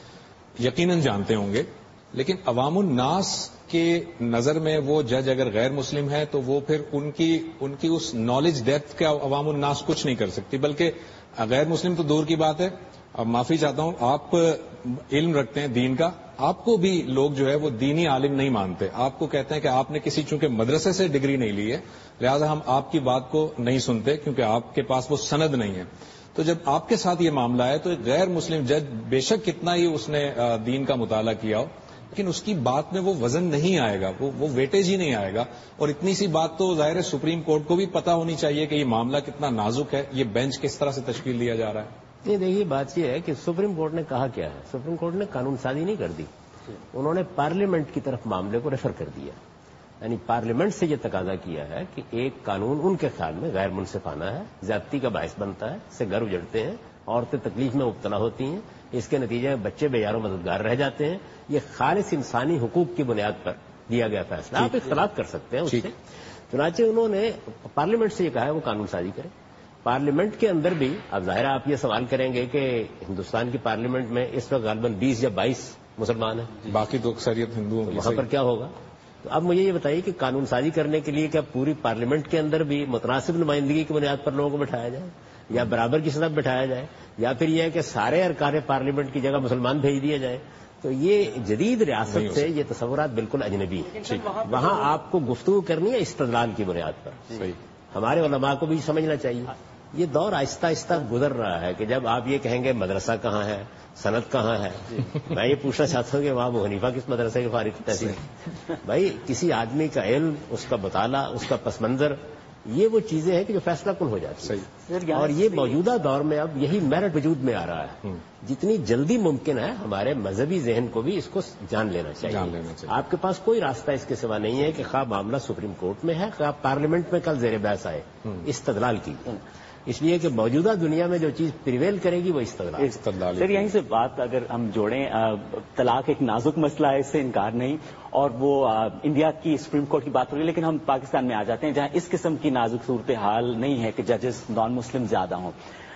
یقیناً جانتے ہوں گے. لیکن عوام الناس کے نظر میں وہ جج اگر غیر مسلم ہے تو وہ پھر ان کی ان کی اس نالج ڈیپتھ کا عوام الناس کچھ نہیں کر سکتی. بلکہ غیر مسلم تو دور کی بات ہے, اب معافی چاہتا ہوں, آپ علم رکھتے ہیں دین کا, آپ کو بھی لوگ جو ہے وہ دینی عالم نہیں مانتے. آپ کو کہتے ہیں کہ آپ نے کسی چونکہ مدرسے سے ڈگری نہیں لی ہے لہذا ہم آپ کی بات کو نہیں سنتے کیونکہ آپ کے پاس وہ سند نہیں ہے. تو جب آپ کے ساتھ یہ معاملہ ہے تو ایک غیر مسلم جج بے شک کتنا ہی اس نے دین کا مطالعہ کیا ہو لیکن اس کی بات میں وہ وزن نہیں آئے گا, وہ وہ ویٹیج ہی نہیں آئے گا. اور اتنی سی بات تو ظاہر ہے سپریم کورٹ کو بھی پتا ہونی چاہیے کہ یہ معاملہ کتنا نازک ہے, یہ بینچ کس طرح سے تشکیل دیا جا رہا ہے. یہ دیکھیے بات یہ ہے کہ سپریم کورٹ نے کہا کیا ہے. سپریم کورٹ نے قانون سازی نہیں کر دی, انہوں نے پارلیمنٹ کی طرف معاملے کو ریفر کر دیا. یعنی پارلیمنٹ سے یہ تقاضا کیا ہے کہ ایک قانون ان کے خیال میں غیر منصفانہ ہے, زیادتی کا باعث بنتا ہے, اس سے گھر اجڑتے ہیں, عورتیں تکلیف میں مبتلا ہوتی ہیں, اس کے نتیجے میں بچے بے یار و مددگار رہ جاتے ہیں. یہ خالص انسانی حقوق کی بنیاد پر دیا گیا فیصلہ, آپ اختلاف کر سکتے ہیں اس سے. چنانچہ انہوں نے پارلیمنٹ سے یہ کہا ہے وہ قانون سازی کرے. پارلیمنٹ کے اندر بھی اب ظاہر آپ یہ سوال کریں گے کہ ہندوستان کی پارلیمنٹ میں اس وقت غالباً بیس یا بائیس مسلمان ہیں, باقی تو اکثریت ہندوؤں کی. وہاں پر کیا ہوگا؟ تو اب مجھے یہ بتائیے کہ قانون سازی کرنے کے لیے کیا پوری پارلیمنٹ کے اندر بھی متناسب نمائندگی کی بنیاد پر لوگوں کو بٹھایا جائے, یا برابر کی سطح بٹھایا جائے, یا پھر یہ ہے کہ سارے ارکان پارلیمنٹ کی جگہ مسلمان بھیج دیے جائے؟ تو یہ جدید ریاست سے یہ تصورات بالکل اجنبی ہیں. وہاں آپ کو گفتگو کرنی ہے استدلال کی بنیاد پر. ہمارے علماء کو بھی سمجھنا چاہیے یہ دور آہستہ آہستہ گزر رہا ہے کہ جب آپ یہ کہیں گے مدرسہ کہاں ہے, سند کہاں ہے. میں یہ پوچھنا چاہتا ہوں کہ وہاں ابو حنیفہ کس مدرسے کے فارغ تحصیل؟ بھائی کسی آدمی کا علم, اس کا مطالعہ, اس کا پس منظر, یہ وہ چیزیں ہیں کہ جو فیصلہ کن ہو جاتی ہیں. اور یہ موجودہ دور میں اب یہی میرٹ وجود میں آ رہا ہے. جتنی جلدی ممکن ہے ہمارے مذہبی ذہن کو بھی اس کو جان لینا چاہیے. آپ کے پاس کوئی راستہ اس کے سوا نہیں ہے کہ خواہ معاملہ سپریم کورٹ میں ہے, خواہ پارلیمنٹ میں کل زیر بحث آئے, استدلال کی. اس لیے کہ موجودہ دنیا میں جو چیز پریویل کرے گی وہ استدلال. سر یہیں سے بات اگر ہم جوڑیں, طلاق ایک نازک مسئلہ ہے, اس سے انکار نہیں, اور وہ انڈیا کی سپریم کورٹ کی بات ہو رہی ہے, لیکن ہم پاکستان میں آ جاتے ہیں جہاں اس قسم کی نازک صورتحال نہیں ہے کہ ججز نان مسلم زیادہ ہوں.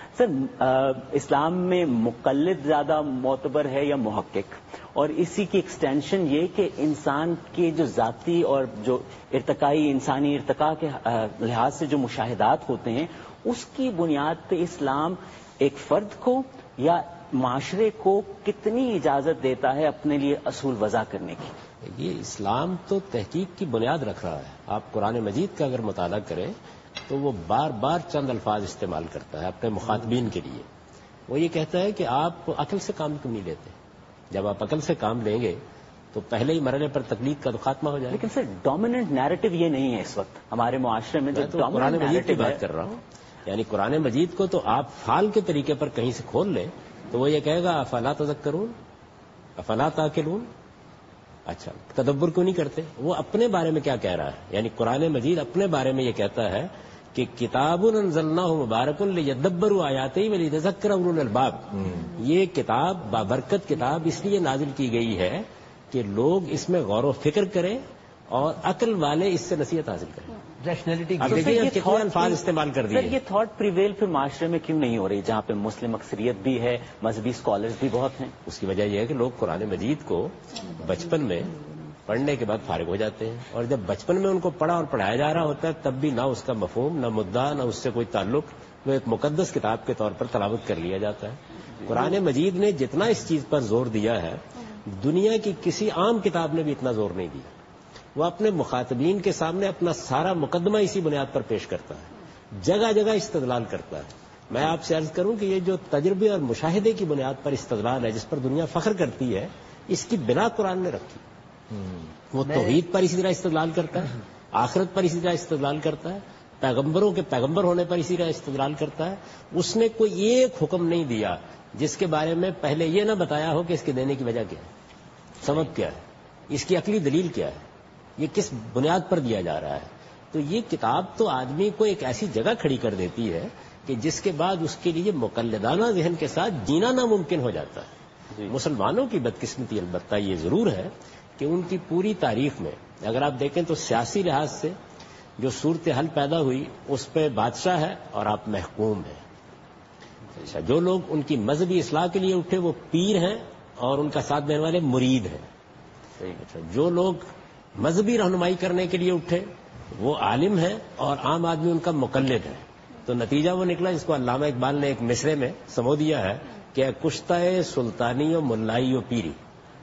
سر اسلام میں مقلد زیادہ معتبر ہے یا محقق؟ اور اسی کی ایکسٹینشن یہ کہ انسان کے جو ذاتی اور جو ارتقائی انسانی ارتقاء کے لحاظ سے جو مشاہدات ہوتے ہیں اس کی بنیاد پہ اسلام ایک فرد کو یا معاشرے کو کتنی اجازت دیتا ہے اپنے لیے اصول وضع کرنے کی؟ یہ اسلام تو تحقیق کی بنیاد رکھ رہا ہے. آپ قرآن مجید کا اگر مطالعہ کریں تو وہ بار بار چند الفاظ استعمال کرتا ہے اپنے مخاطبین کے لیے. وہ یہ کہتا ہے کہ آپ عقل سے کام کیوں نہیں لیتے؟ جب آپ عقل سے کام لیں گے تو پہلے ہی مرحلے پر تقلید کا خاتمہ ہو جائے. لیکن سر ڈومیننٹ نیریٹو یہ نہیں ہے اس وقت ہمارے معاشرے میں. جو قرآن مجید کی بات کر رہا ہوں, یعنی قرآن مجید کو تو آپ فعال کے طریقے پر کہیں سے کھول لیں تو وہ یہ کہے گا افلا تذکرون, افلا تعقلون. اچھا تدبر کیوں نہیں کرتے؟ وہ اپنے بارے میں کیا کہہ رہا ہے؟ یعنی قرآن مجید اپنے بارے میں یہ کہتا ہے کہ کتاب انزلناہ مبارک لیدبروا آیاتہ ولیتذکر اولو الالباب. یہ کتاب بابرکت کتاب اس لیے نازل کی گئی ہے کہ لوگ اس میں غور و فکر کریں اور عقل والے اس سے نصیحت حاصل کریں. ریشنلٹی کتنے الفاظ استعمال کر دیے. یہ تھاٹ پریویل پھر معاشرے میں کیوں نہیں ہو رہی جہاں پہ مسلم اکثریت بھی ہے, مذہبی اسکالرز بھی بہت ہیں؟ اس کی وجہ یہ ہے کہ لوگ قرآن مجید کو بچپن میں پڑھنے کے بعد فارغ ہو جاتے ہیں, اور جب بچپن میں ان کو پڑھا اور پڑھایا جا رہا ہوتا ہے تب بھی نہ اس کا مفہوم, نہ مدعا, نہ اس سے کوئی تعلق, وہ ایک مقدس کتاب کے طور پر تلاوت کر لیا جاتا ہے. قرآن مجید نے جتنا اس چیز پر زور دیا ہے دنیا کی کسی عام کتاب نے بھی اتنا زور نہیں دیا. وہ اپنے مخاطبین کے سامنے اپنا سارا مقدمہ اسی بنیاد پر پیش کرتا ہے, جگہ جگہ استدلال کرتا ہے. میں آپ سے عرض کروں کہ یہ جو تجربے اور مشاہدے کی بنیاد پر استدلال ہے جس پر دنیا فخر کرتی ہے, اس کی بنا قرآن نے رکھی. وہ توحید پر اسی طرح استدلال کرتا ہے, آخرت پر اسی طرح استدلال کرتا ہے, پیغمبروں کے پیغمبر ہونے پر اسی طرح استدلال کرتا ہے. اس نے کوئی ایک حکم نہیں دیا جس کے بارے میں پہلے یہ نہ بتایا ہو کہ اس کے دینے کی وجہ کیا ہے, سبب کیا ہے, اس کی عقلی دلیل کیا ہے, یہ کس بنیاد پر دیا جا رہا ہے. تو یہ کتاب تو آدمی کو ایک ایسی جگہ کھڑی کر دیتی ہے کہ جس کے بعد اس کے لیے مقلدانہ ذہن کے ساتھ جینا ناممکن ہو جاتا ہے. جی. مسلمانوں کی بدقسمتی البتہ یہ ضرور ہے کہ ان کی پوری تاریخ میں اگر آپ دیکھیں تو سیاسی لحاظ سے جو صورتحال پیدا ہوئی اس پہ بادشاہ ہے اور آپ محکوم ہیں. اچھا, جو لوگ ان کی مذہبی اصلاح کے لیے اٹھے وہ پیر ہیں اور ان کا ساتھ دینے والے مرید ہیں. اچھا, جو لوگ مذہبی رہنمائی کرنے کے لیے اٹھے وہ عالم ہیں اور عام آدمی ان کا مقلد ہے. تو نتیجہ وہ نکلا جس کو علامہ اقبال نے ایک مصرے میں سمو دیا ہے کہ کشتہ سلطانی و ملائی و پیری.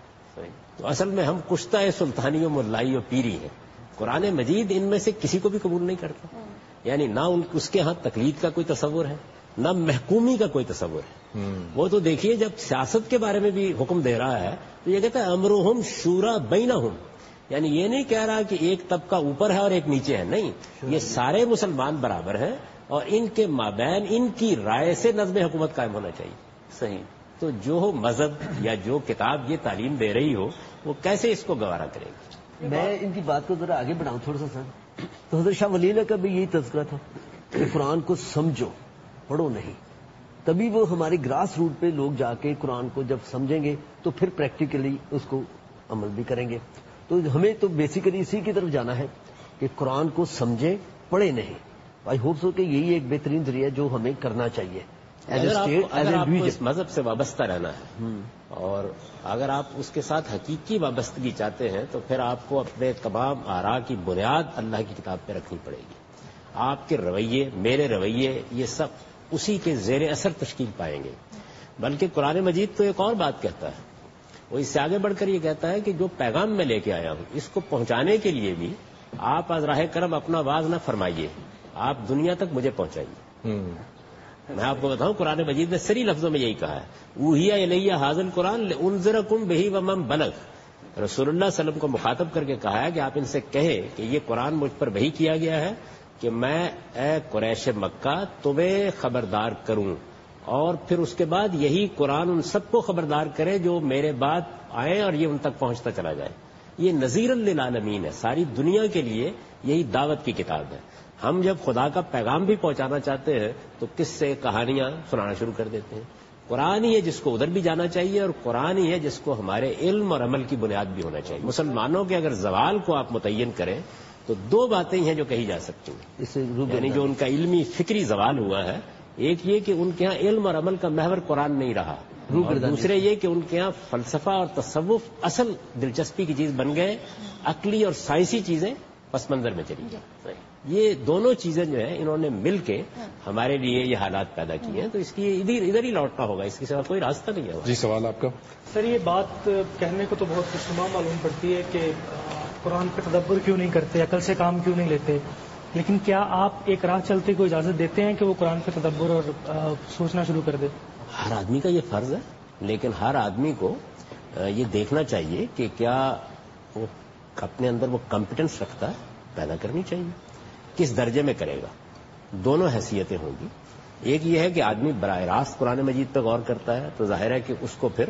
تو اصل میں ہم کشتہ سلطانی و ملائی و پیری ہیں. قرآن مجید ان میں سے کسی کو بھی قبول نہیں کرتا, یعنی نہ ان اس کے ہاں تقلید کا کوئی تصور ہے نہ محکومی کا کوئی تصور ہے. وہ تو دیکھیے جب سیاست کے بارے میں بھی حکم دے رہا ہے تو یہ کہتا ہے امرہم شورا بینہم, یعنی یہ نہیں کہہ رہا کہ ایک طبقہ اوپر ہے اور ایک نیچے ہے, نہیں, یہ سارے مسلمان برابر ہیں اور ان کے مابین ان کی رائے سے نظم حکومت قائم ہونا چاہیے. صحیح. تو جو مذہب یا جو کتاب یہ تعلیم دے رہی ہو وہ کیسے اس کو گوارا کرے گی؟ میں ان کی بات کو ذرا آگے بڑھاؤں تھوڑا سا سر. تو حضرت شاہ ولی اللہ کا بھی یہی تذکرہ تھا کہ قرآن کو سمجھو, پڑھو نہیں. تبھی وہ ہمارے گراس روٹ پہ لوگ جا کے قرآن کو جب سمجھیں گے تو پھر پریکٹیکلی اس کو عمل بھی کریں گے. تو ہمیں تو بیسیکلی اسی کی طرف جانا ہے کہ قرآن کو سمجھیں, پڑھے نہیں. آئی ہوپ سو کہ یہی ایک بہترین ذریعہ جو ہمیں کرنا چاہیے. اگر آپ, اگر آپ کو اس مذہب سے وابستہ رہنا ہے اور اگر آپ اس کے ساتھ حقیقی وابستگی چاہتے ہیں تو پھر آپ کو اپنے تمام آراء کی بنیاد اللہ کی کتاب پہ رکھنی پڑے گی. آپ کے رویے, میرے رویے, یہ سب اسی کے زیر اثر تشکیل پائیں گے. بلکہ قرآن مجید تو ایک اور بات کہتا ہے, وہ اس سے آگے بڑھ کر یہ کہتا ہے کہ جو پیغام میں لے کے آیا ہوں اس کو پہنچانے کے لیے بھی آپ از راہ کرم اپنا واز نہ فرمائیے, آپ دنیا تک مجھے پہنچائیے. میں آپ کو بتاؤں قرآن مجید نے سری لفظوں میں یہی کہا ہے, اوحی الیہ ھذا القرآن لانذرکم بہ ومن بلغ. رسول اللہ صلی اللہ علیہ وسلم کو مخاطب کر کے کہا ہے کہ آپ ان سے کہیں کہ یہ قرآن مجھ پر وحی کیا گیا ہے کہ میں اے قریش مکہ تمہیں خبردار کروں, اور پھر اس کے بعد یہی قرآن ان سب کو خبردار کرے جو میرے بعد آئیں اور یہ ان تک پہنچتا چلا جائے. یہ نذیر للعالمین ہے, ساری دنیا کے لیے یہی دعوت کی کتاب ہے. ہم جب خدا کا پیغام بھی پہنچانا چاہتے ہیں تو کس سے کہانیاں سنانا شروع کر دیتے ہیں. قرآن ہی ہے جس کو ادھر بھی جانا چاہیے اور قرآن ہی ہے جس کو ہمارے علم اور عمل کی بنیاد بھی ہونا چاہیے. مسلمانوں کے اگر زوال کو آپ متعین کریں تو دو باتیں ہیں جو کہی جا سکتی ہیں, یعنی جو ان کا علمی فکری زوال ہوا ہے, ایک یہ کہ ان کے ہاں علم اور عمل کا محور قرآن نہیں رہا, اور دوسرے یہ کہ ان کے ہاں فلسفہ اور تصوف اصل دلچسپی کی چیز بن گئے, عقلی اور سائنسی چیزیں پس منظر میں چلی گئی. یہ دونوں چیزیں جو ہیں انہوں نے مل کے ہمارے لیے یہ حالات پیدا کیے ہیں, تو اس کی ادھر ادھر ہی لوٹنا ہوگا, اس کے سوا کوئی راستہ نہیں ہے. جی سوال آپ کا. سر یہ بات کہنے کو تو بہت خوشنما معلوم پڑتی ہے کہ قرآن پہ تدبر کیوں نہیں کرتے, عقل سے کام کیوں نہیں لیتے, لیکن کیا آپ ایک راہ چلتے کو اجازت دیتے ہیں کہ وہ قرآن پہ تدبر اور سوچنا شروع کر دے؟ ہر آدمی کا یہ فرض ہے, لیکن ہر آدمی کو یہ دیکھنا چاہیے کہ کیا وہ اپنے اندر وہ کمپیٹنس رکھتا ہے, پیدا کرنی چاہیے, کس درجے میں کرے گا. دونوں حیثیتیں ہوں گی. ایک یہ ہے کہ آدمی براہ راست قرآن مجید پہ غور کرتا ہے تو ظاہر ہے کہ اس کو پھر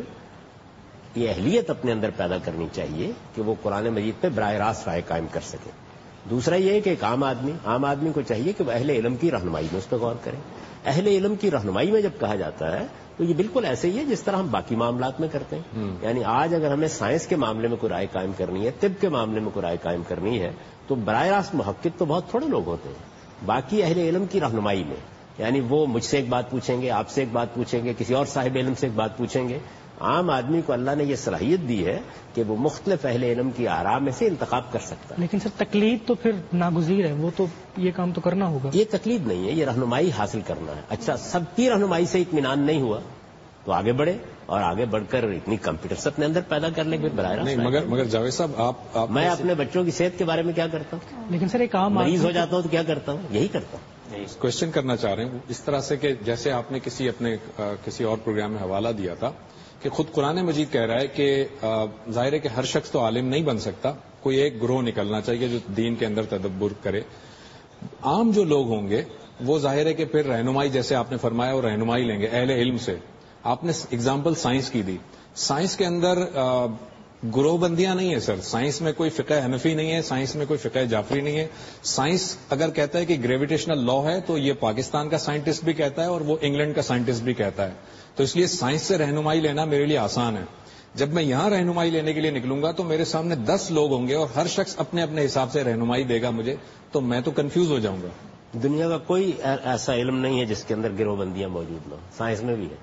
یہ اہلیت اپنے اندر پیدا کرنی چاہیے کہ وہ قرآن مجید پہ براہ راست رائے قائم کر سکے. دوسرا یہ ہے کہ ایک عام آدمی عام آدمی کو چاہیے کہ وہ اہل علم کی رہنمائی میں اس پہ غور کرے. اہل علم کی رہنمائی میں جب کہا جاتا ہے تو یہ بالکل ایسے ہی ہے جس طرح ہم باقی معاملات میں کرتے ہیں. یعنی آج اگر ہمیں سائنس کے معاملے میں کوئی رائے قائم کرنی ہے, طب کے معاملے میں کوئی رائے قائم کرنی ہے, تو براہ راست محقق تو بہت تھوڑے لوگ ہوتے ہیں. باقی اہل علم کی رہنمائی میں, یعنی وہ مجھ سے ایک بات پوچھیں گے, آپ سے ایک بات پوچھیں گے, کسی اور صاحب علم سے ایک بات پوچھیں گے. عام آدمی کو اللہ نے یہ صلاحیت دی ہے کہ وہ مختلف اہل علم کی آراء میں سے انتخاب کر سکتا ہے. لیکن سر تقلید تو پھر ناگزیر ہے, وہ تو یہ کام تو کرنا ہوگا. یہ تقلید نہیں ہے, یہ رہنمائی حاصل کرنا ہے. اچھا, سب کی رہنمائی سے اطمینان نہیں ہوا تو آگے بڑھے, اور آگے بڑھ کر اتنی کمپیوٹر اپنے اندر پیدا کر لیں, پھر براہ راست. مگر مگر جاوید صاحب آپ, آپ میں اپنے بچوں کی صحت کے بارے میں کیا کرتا ہوں؟ لیکن سر ایک عام مریض ہو جاتا ہوں تو کیا کرتا ہوں؟ یہی کرتا ہوں. کوشچن کرنا چاہ رہے ہیں اس طرح سے کہ جیسے آپ نے کسی اپنے کسی اور پروگرام میں حوالہ دیا تھا کہ خود قرآن مجید کہہ رہا ہے کہ ظاہر ہے کہ ہر شخص تو عالم نہیں بن سکتا, کوئی ایک گروہ نکلنا چاہیے جو دین کے اندر تدبر کرے. عام جو لوگ ہوں گے وہ ظاہر ہے کہ پھر رہنمائی جیسے آپ نے فرمایا وہ رہنمائی لیں گے اہل علم سے. آپ نے اگزامپل سائنس کی دی. سائنس کے اندر گروہ بندیاں نہیں ہیں سر. سائنس میں کوئی فقہ حنفی نہیں ہے, سائنس میں کوئی فقہ جعفری نہیں ہے. سائنس اگر کہتا ہے کہ گریویٹیشنل لا ہے تو یہ پاکستان کا سائنٹسٹ بھی کہتا ہے اور وہ انگلینڈ کا سائنٹسٹ بھی کہتا ہے. تو اس لیے سائنس سے رہنمائی لینا میرے لیے آسان ہے. جب میں یہاں رہنمائی لینے کے لیے نکلوں گا تو میرے سامنے دس لوگ ہوں گے اور ہر شخص اپنے اپنے حساب سے رہنمائی دے گا مجھے, تو میں تو کنفیوز ہو جاؤں گا. دنیا کا کوئی ایسا علم نہیں ہے جس کے اندر گروہ بندیاں موجود نہ ہوں. سائنس میں بھی ہے.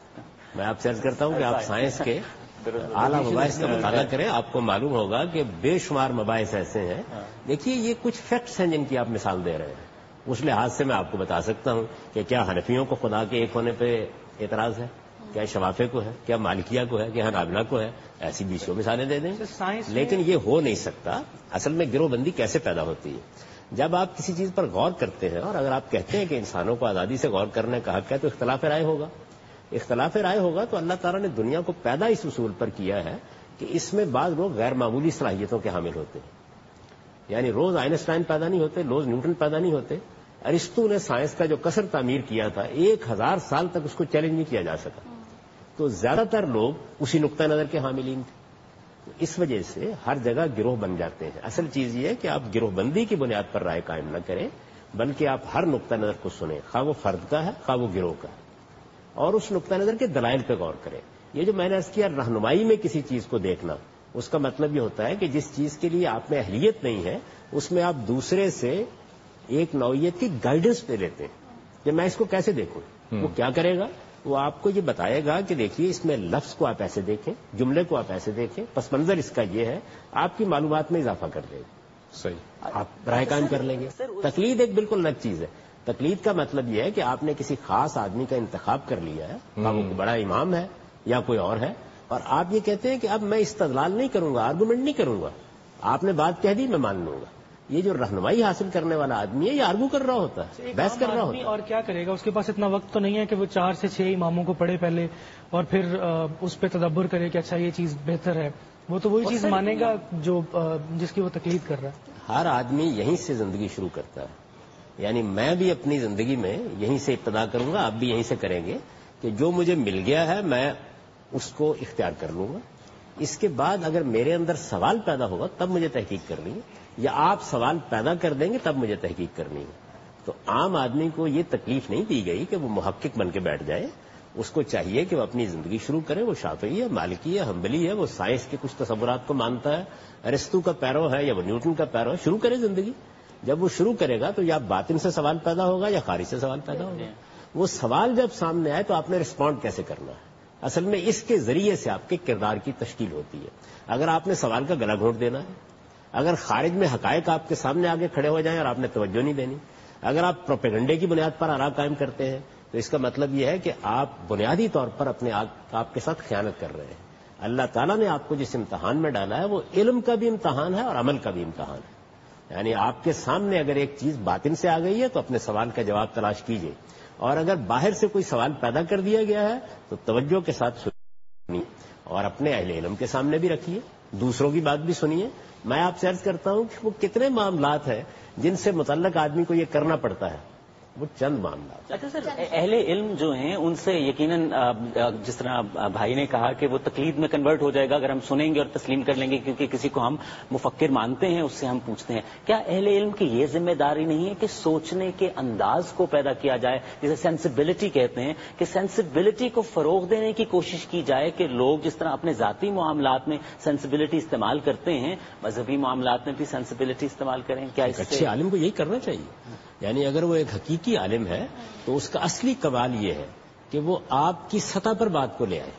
میں آپ سے عرض کرتا ہوں کہ آپ سائنس کے اعلیٰ مباحث کا مطالعہ کریں, آپ کو معلوم ہوگا کہ بے شمار مباحث ایسے ہیں. دیکھیے یہ کچھ فیکٹس ہیں جن کی آپ مثال دے رہے ہیں. اس لحاظ سے میں آپ کو بتا سکتا ہوں کہ کیا حنفیوں کو خدا کے ایک ہونے پہ اعتراض ہے, کیا شوافے کو ہے, کیا مالکیہ کو ہے, کیا حنابلہ کو ہے. ایسی بیسوں مثالیں دے دیں. لیکن یہ ہو نہیں سکتا. اصل میں گروہ بندی کیسے پیدا ہوتی ہے؟ جب آپ کسی چیز پر غور کرتے ہیں اور اگر آپ کہتے ہیں کہ انسانوں کو آزادی سے غور کرنے کا حق ہے تو اختلاف رائے ہوگا. اختلاف رائے ہوگا تو اللہ تعالیٰ نے دنیا کو پیدا اس اصول پر کیا ہے کہ اس میں بعض لوگ غیر معمولی صلاحیتوں کے حامل ہوتے ہیں. یعنی روز آئنسٹائن پیدا نہیں ہوتے, روز نیوٹن پیدا نہیں ہوتے. ارسطو نے سائنس کا جو کثر تعمیر کیا تھا ایک ہزار سال تک اس کو چیلنج نہیں کیا جا سکا. تو زیادہ تر لوگ اسی نقطہ نظر کے حاملین تھے. اس وجہ سے ہر جگہ گروہ بن جاتے ہیں. اصل چیز یہ ہے کہ آپ گروہ بندی کی بنیاد پر رائے قائم نہ کریں, بلکہ آپ ہر نقطہ نظر کو سنیں, خواہ وہ فرد کا ہے خواہ وہ گروہ کا ہے, اور اس نقطہ نظر کے دلائل پہ غور کریں. یہ جو میں نے عرض کیا رہنمائی میں کسی چیز کو دیکھنا, اس کا مطلب یہ ہوتا ہے کہ جس چیز کے لیے آپ میں اہلیت نہیں ہے اس میں آپ دوسرے سے ایک نوعیت کی گائیڈنس پہ لیتے ہیں کہ میں اس کو کیسے دیکھوں. وہ کیا کرے گا؟ وہ آپ کو یہ بتائے گا کہ دیکھیے اس میں لفظ کو آپ ایسے دیکھیں, جملے کو آپ ایسے دیکھیں, پس منظر اس کا یہ ہے, آپ کی معلومات میں اضافہ کر دے گا. صحیح, آپ رائے قائم کر لیں گے. تقلید ایک بالکل الگ چیز ہے. تقلید کا مطلب یہ ہے کہ آپ نے کسی خاص آدمی کا انتخاب کر لیا ہے, وہ بڑا امام ہے یا کوئی اور ہے, اور آپ یہ کہتے ہیں کہ اب میں استدلال نہیں کروں گا, آرگومنٹ نہیں کروں گا, آپ نے بات کہہ دی میں مان لوں گا. یہ جو رہنمائی حاصل کرنے والا آدمی ہے یہ آرگو کر رہا ہوتا ہے, بحث کر رہا ہوتا ہے. اور کیا کرے گا؟ اس کے پاس اتنا وقت تو نہیں ہے کہ وہ چار سے چھ اماموں کو پڑھے پہلے اور پھر اس پہ تدبر کرے کہ اچھا یہ چیز بہتر ہے. وہ تو وہی چیز مانے گا جو جس کی وہ تقلید کر رہا ہے. ہر آدمی یہیں سے زندگی شروع کرتا ہے. یعنی میں بھی اپنی زندگی میں یہیں سے ابتدا کروں گا, آپ بھی یہیں سے کریں گے کہ جو مجھے مل گیا ہے میں اس کو اختیار کر لوں گا. اس کے بعد اگر میرے اندر سوال پیدا ہوگا تب مجھے تحقیق کرنی ہے, یا آپ سوال پیدا کر دیں گے تب مجھے تحقیق کرنی ہے. تو عام آدمی کو یہ تکلیف نہیں دی گئی کہ وہ محقق بن کے بیٹھ جائے. اس کو چاہیے کہ وہ اپنی زندگی شروع کرے. وہ شافعی ہے, مالکی ہے, حنبلی ہے, وہ سائنس کے کچھ تصورات کو مانتا ہے, ارسطو کا پیرو ہے یا وہ نیوٹن کا پیرو ہے, شروع کرے زندگی. جب وہ شروع کرے گا تو یا باطن سے سوال پیدا ہوگا یا خارج سے سوال پیدا ہوگا. وہ سوال جب سامنے آئے تو آپ نے رسپونڈ کیسے کرنا ہے. اصل میں اس کے ذریعے سے آپ کے کردار کی تشکیل ہوتی ہے. اگر آپ نے سوال کا گلا گھونٹ دینا ہے, اگر خارج میں حقائق آپ کے سامنے آگے کھڑے ہو جائیں اور آپ نے توجہ نہیں دینی, اگر آپ پروپیگنڈے کی بنیاد پر آراء قائم کرتے ہیں تو اس کا مطلب یہ ہے کہ آپ بنیادی طور پر اپنے آپ کے ساتھ خیانت کر رہے ہیں. اللہ تعالیٰ نے آپ کو جس امتحان میں ڈالا ہے وہ علم کا بھی امتحان ہے اور عمل کا بھی امتحان ہے. یعنی آپ کے سامنے اگر ایک چیز باطن سے آ گئی ہے تو اپنے سوال کا جواب تلاش کیجیے, اور اگر باہر سے کوئی سوال پیدا کر دیا گیا ہے تو توجہ کے ساتھ سنیے اور اپنے اہل علم کے سامنے بھی رکھیے, دوسروں کی بات بھی سنیے. میں آپ سے عرض کرتا ہوں کہ وہ کتنے معاملات ہیں جن سے متعلق آدمی کو یہ کرنا پڑتا ہے, وہ چند معاملات. اچھا سر, اہل علم جو ہیں ان سے یقیناً جس طرح بھائی نے کہا کہ وہ تقلید میں کنورٹ ہو جائے گا اگر ہم سنیں گے اور تسلیم کر لیں گے کیونکہ کسی کو ہم مفکر مانتے ہیں, اس سے ہم پوچھتے ہیں. کیا اہل علم کی یہ ذمہ داری نہیں ہے کہ سوچنے کے انداز کو پیدا کیا جائے, جسے سینسبلٹی کہتے ہیں, کہ سینسبلٹی کو فروغ دینے کی کوشش کی جائے کہ لوگ جس طرح اپنے ذاتی معاملات میں سینسبلٹی استعمال کرتے ہیں مذہبی معاملات میں بھی سینسبلٹی استعمال کریں. کیا اس اچھے عالم کو یہی کرنا چاہیے. یعنی اگر وہ ایک حقیقی عالم ہے تو اس کا اصلی کمال یہ ہے کہ وہ آپ کی سطح پر بات کو لے آئے.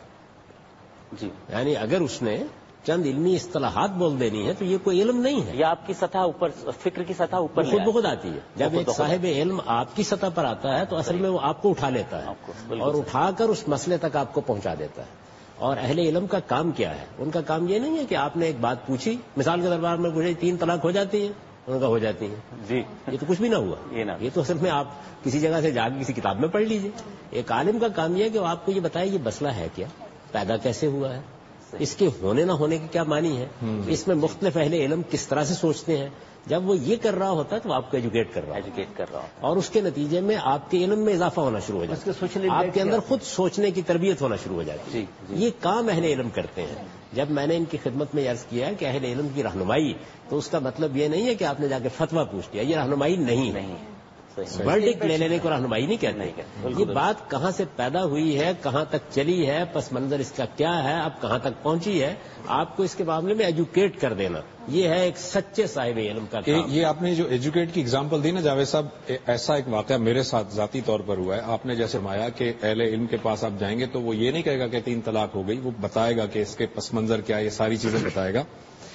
جی, یعنی اگر اس نے چند علمی اصطلاحات بول دینی ہے تو یہ کوئی علم نہیں ہے, یا آپ کی سطح اوپر, فکر کی سطح اوپر خود بخود آتی ہے. جب ایک صاحب علم آپ کی سطح پر آتا ہے تو اصل میں وہ آپ کو اٹھا لیتا ہے اور اٹھا کر اس مسئلے تک آپ کو پہنچا دیتا ہے. اور اہل علم کا کام کیا ہے؟ ان کا کام یہ نہیں ہے کہ آپ نے ایک بات پوچھی, مثال کے دربار میں پوچھے تین طلاق ہو جاتی ہیں, ان کا ہو جاتی ہیں. جی, یہ تو کچھ بھی نہ ہوا. یہ تو اصل میں آپ کسی جگہ سے جا کے کسی کتاب میں پڑھ لیجئے. ایک عالم کا کام یہ ہے کہ وہ آپ کو یہ بتائے یہ مسئلہ ہے کیا, پیدا کیسے ہوا ہے, اس کے ہونے نہ ہونے کے کیا معنی ہے, اس میں مختلف اہل علم کس طرح سے سوچتے ہیں. جب وہ یہ کر رہا ہوتا ہے تو آپ کو ایجوکیٹ کر رہا ہے ایجوکیٹ کر رہا اور اس کے نتیجے میں آپ کے علم میں اضافہ ہونا شروع ہو جاتا ہے, آپ کے اندر خود سوچنے کی تربیت ہونا شروع ہو جاتی ہے. یہ کام اہل علم کرتے ہیں. جب میں نے ان کی خدمت میں عرض کیا کہ اہل علم کی رہنمائی, تو اس کا مطلب یہ نہیں ہے کہ آپ نے جا کے فتویٰ پوچھ لیا, یہ رہنمائی نہیں ہے. ورڈکٹ لے لینے کو رہنمائی نہیں کہتے. یہ بات کہاں سے پیدا ہوئی ہے, کہاں تک چلی ہے, پس منظر اس کا کیا ہے, اب کہاں تک پہنچی ہے, آپ کو اس کے معاملے میں ایجوکیٹ کر دینا, یہ ہے ایک سچے صاحب علم کا کام. یہ آپ نے جو ایجوکیٹ کی اگزامپل دی نا جاوید صاحب, ایسا ایک واقعہ میرے ساتھ ذاتی طور پر ہوا ہے. آپ نے جیسے فرمایا کہ اہل علم کے پاس آپ جائیں گے تو وہ یہ نہیں کہے گا کہ تین طلاق ہو گئی, وہ بتائے گا کہ اس کے پس منظر کیا ہے, یہ ساری چیزیں بتائے گا.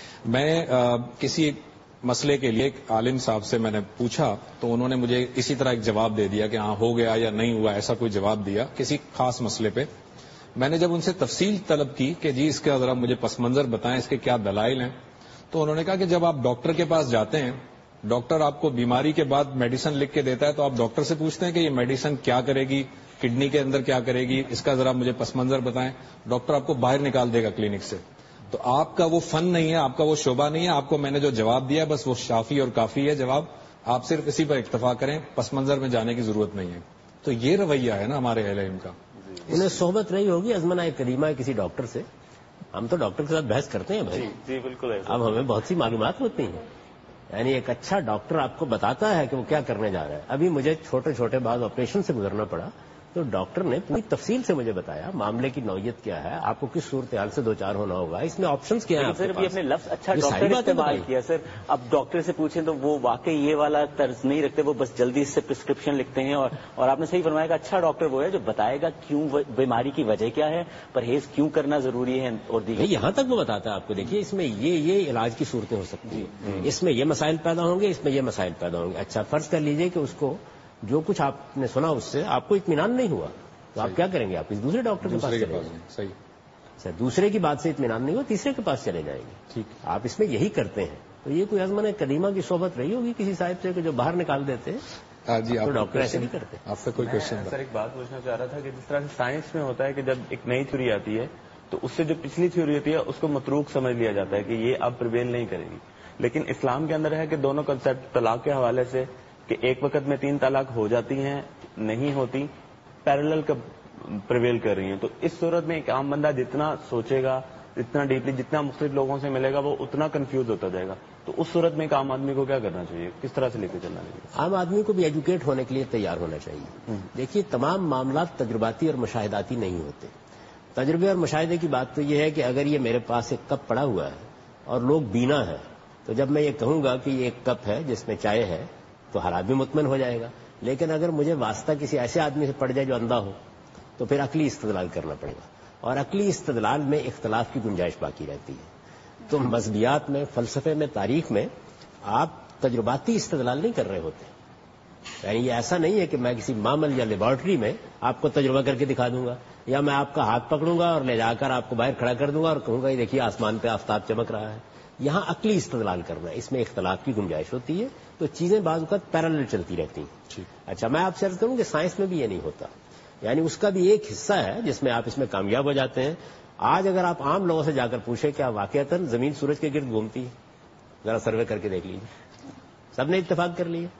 میں کسی مسئلے کے لیے ایک عالم صاحب سے میں نے پوچھا تو انہوں نے مجھے اسی طرح ایک جواب دے دیا کہ ہاں ہو گیا یا نہیں ہوا, ایسا کوئی جواب دیا کسی خاص مسئلے پہ. میں نے جب ان سے تفصیل طلب کی کہ جی اس کا ذرا مجھے پس منظر بتائیں, اس کے کیا دلائل ہیں, تو انہوں نے کہا کہ جب آپ ڈاکٹر کے پاس جاتے ہیں, ڈاکٹر آپ کو بیماری کے بعد میڈیسن لکھ کے دیتا ہے تو آپ ڈاکٹر سے پوچھتے ہیں کہ یہ میڈیسن کیا کرے گی, کڈنی کے اندر کیا کرے گی, اس کا ذرا مجھے پس منظر بتائیں. ڈاکٹر آپ کو باہر نکال دے گا کلینک سے. تو آپ کا وہ فن نہیں ہے, آپ کا وہ شعبہ نہیں ہے, آپ کو میں نے جو جواب دیا بس وہ شافی اور کافی ہے جواب, آپ صرف اسی پر اکتفا کریں, پس منظر میں جانے کی ضرورت نہیں ہے. تو یہ رویہ ہے نا ہمارے اہل علم کا. انہیں صحبت رہی ہوگی ازمنہ کریمہ کسی ڈاکٹر سے. ہم تو ڈاکٹر کے ساتھ بحث کرتے ہیں بھائی, جی بالکل. اب ہمیں بہت سی معلومات ہوتی ہیں, یعنی ایک اچھا ڈاکٹر آپ کو بتاتا ہے کہ وہ کیا کرنے جا رہا ہے. ابھی مجھے چھوٹے چھوٹے بعض آپریشن سے گزرنا پڑا تو ڈاکٹر نے پوری تفصیل سے مجھے بتایا معاملے کی نوعیت کیا ہے, آپ کو کس صورتحال سے دو چار ہونا ہوگا, اس میں آپشنز کیا ہیں. سر ابھی اپنے لفظ اچھا ڈاکٹر استعمال کیا سر. اب ڈاکٹر سے پوچھیں تو وہ واقعی یہ والا طرز نہیں رکھتے, وہ بس جلدی سے پرسکرپشن لکھتے ہیں. اور اور آپ نے صحیح فرمایا کہ اچھا ڈاکٹر وہ ہے جو بتائے گا کیوں بیماری کی وجہ کیا ہے, پرہیز کیوں کرنا ضروری ہے, اور دیگر یہاں تک وہ بتاتا ہے آپ کو. دیکھیے اس میں یہ یہ علاج کی صورتیں ہو سکتی ہیں, اس میں یہ مسائل پیدا ہوں گے, اس میں یہ مسائل پیدا ہوں گے. اچھا فرض کر لیجئے کہ اس کو جو کچھ آپ نے سنا اس سے آپ کو اطمینان نہیں ہوا, تو آپ کیا کریں گے, آپ اس دوسرے ڈاکٹر کے پاس چلے جائیں گے. صحیح سر, دوسرے کی بات سے اطمینان نہیں ہو تیسرے کے پاس چلے جائیں گے. ٹھیک, آپ اس میں یہی کرتے ہیں. تو یہ کوئی ازمنہ کریمہ کی صحبت رہی ہوگی کسی صاحب سے کہ جو باہر نکال دیتے ہیں. جی تو ڈاکٹر ایسے نہیں کرتے. آپ سے کوئی کوشچن؟ سر ایک بات پوچھنا چاہ رہا تھا کہ جس طرح سے سائنس میں ہوتا ہے کہ جب ایک نئی تھیوری آتی ہے تو اس سے جو پچھلی تھیوری ہوتی ہے اس کو متروک سمجھ لیا جاتا ہے کہ یہ اب پریویل نہیں کرے گی. لیکن اسلام کے اندر ہے کہ دونوں کنسیپٹ طلاق کے حوالے سے کہ ایک وقت میں تین طلاق ہو جاتی ہیں, نہیں ہوتی, پیرالل کا پریویل کر رہی ہیں. تو اس صورت میں ایک عام بندہ جتنا سوچے گا, جتنا ڈیپلی, جتنا مختلف لوگوں سے ملے گا, وہ اتنا کنفیوز ہوتا جائے گا. تو اس صورت میں ایک عام آدمی کو کیا کرنا چاہیے, کس طرح سے لے کے چلنا چاہیے؟ عام آدمی کو بھی ایجوکیٹ ہونے کے لیے تیار ہونا چاہیے. دیکھیے تمام معاملات تجرباتی اور مشاہداتی نہیں ہوتے. تجربے اور مشاہدے کی بات تو یہ ہے کہ اگر یہ میرے پاس ایک کپ پڑا ہوا ہے اور لوگ بینا ہے, تو جب میں یہ کہوں گا کہ یہ ایک کپ ہے جس میں چائے ہے تو ہر آدمی مطمئن ہو جائے گا. لیکن اگر مجھے واسطہ کسی ایسے آدمی سے پڑ جائے جو اندھا ہو تو پھر عقلی استدلال کرنا پڑے گا, اور عقلی استدلال میں اختلاف کی گنجائش باقی رہتی ہے. تو مذہبیات میں, فلسفے میں, تاریخ میں آپ تجرباتی استدلال نہیں کر رہے ہوتے. یعنی یہ ایسا نہیں ہے کہ میں کسی معمل یا لیبارٹری میں آپ کو تجربہ کر کے دکھا دوں گا, یا میں آپ کا ہاتھ پکڑوں گا اور لے جا کر آپ کو باہر کھڑا کر دوں گا اور کہوں گا یہ دیکھیے آسمان پہ آفتاب چمک رہا ہے. یہاں عقلی استدلال کرنا ہے, اس میں اختلاف کی گنجائش ہوتی ہے. تو چیزیں بعض اوقات پیرالل چلتی رہتی ہیں. اچھا میں آپ سے عرض کروں کہ سائنس میں بھی یہ نہیں ہوتا. یعنی اس کا بھی ایک حصہ ہے جس میں آپ اس میں کامیاب ہو جاتے ہیں. آج اگر آپ عام لوگوں سے جا کر پوچھیں کیا واقعتاً زمین سورج کے گرد گھومتی ہے, ذرا سروے کر کے دیکھ لیجیے, سب نے اتفاق کر لیے.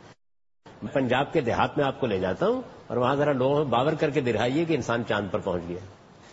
پنجاب کے دیہات میں آپ کو لے جاتا ہوں اور وہاں ذرا لوگوں میں باور کر کے دکھائیے کہ انسان چاند پر پہنچ گیا.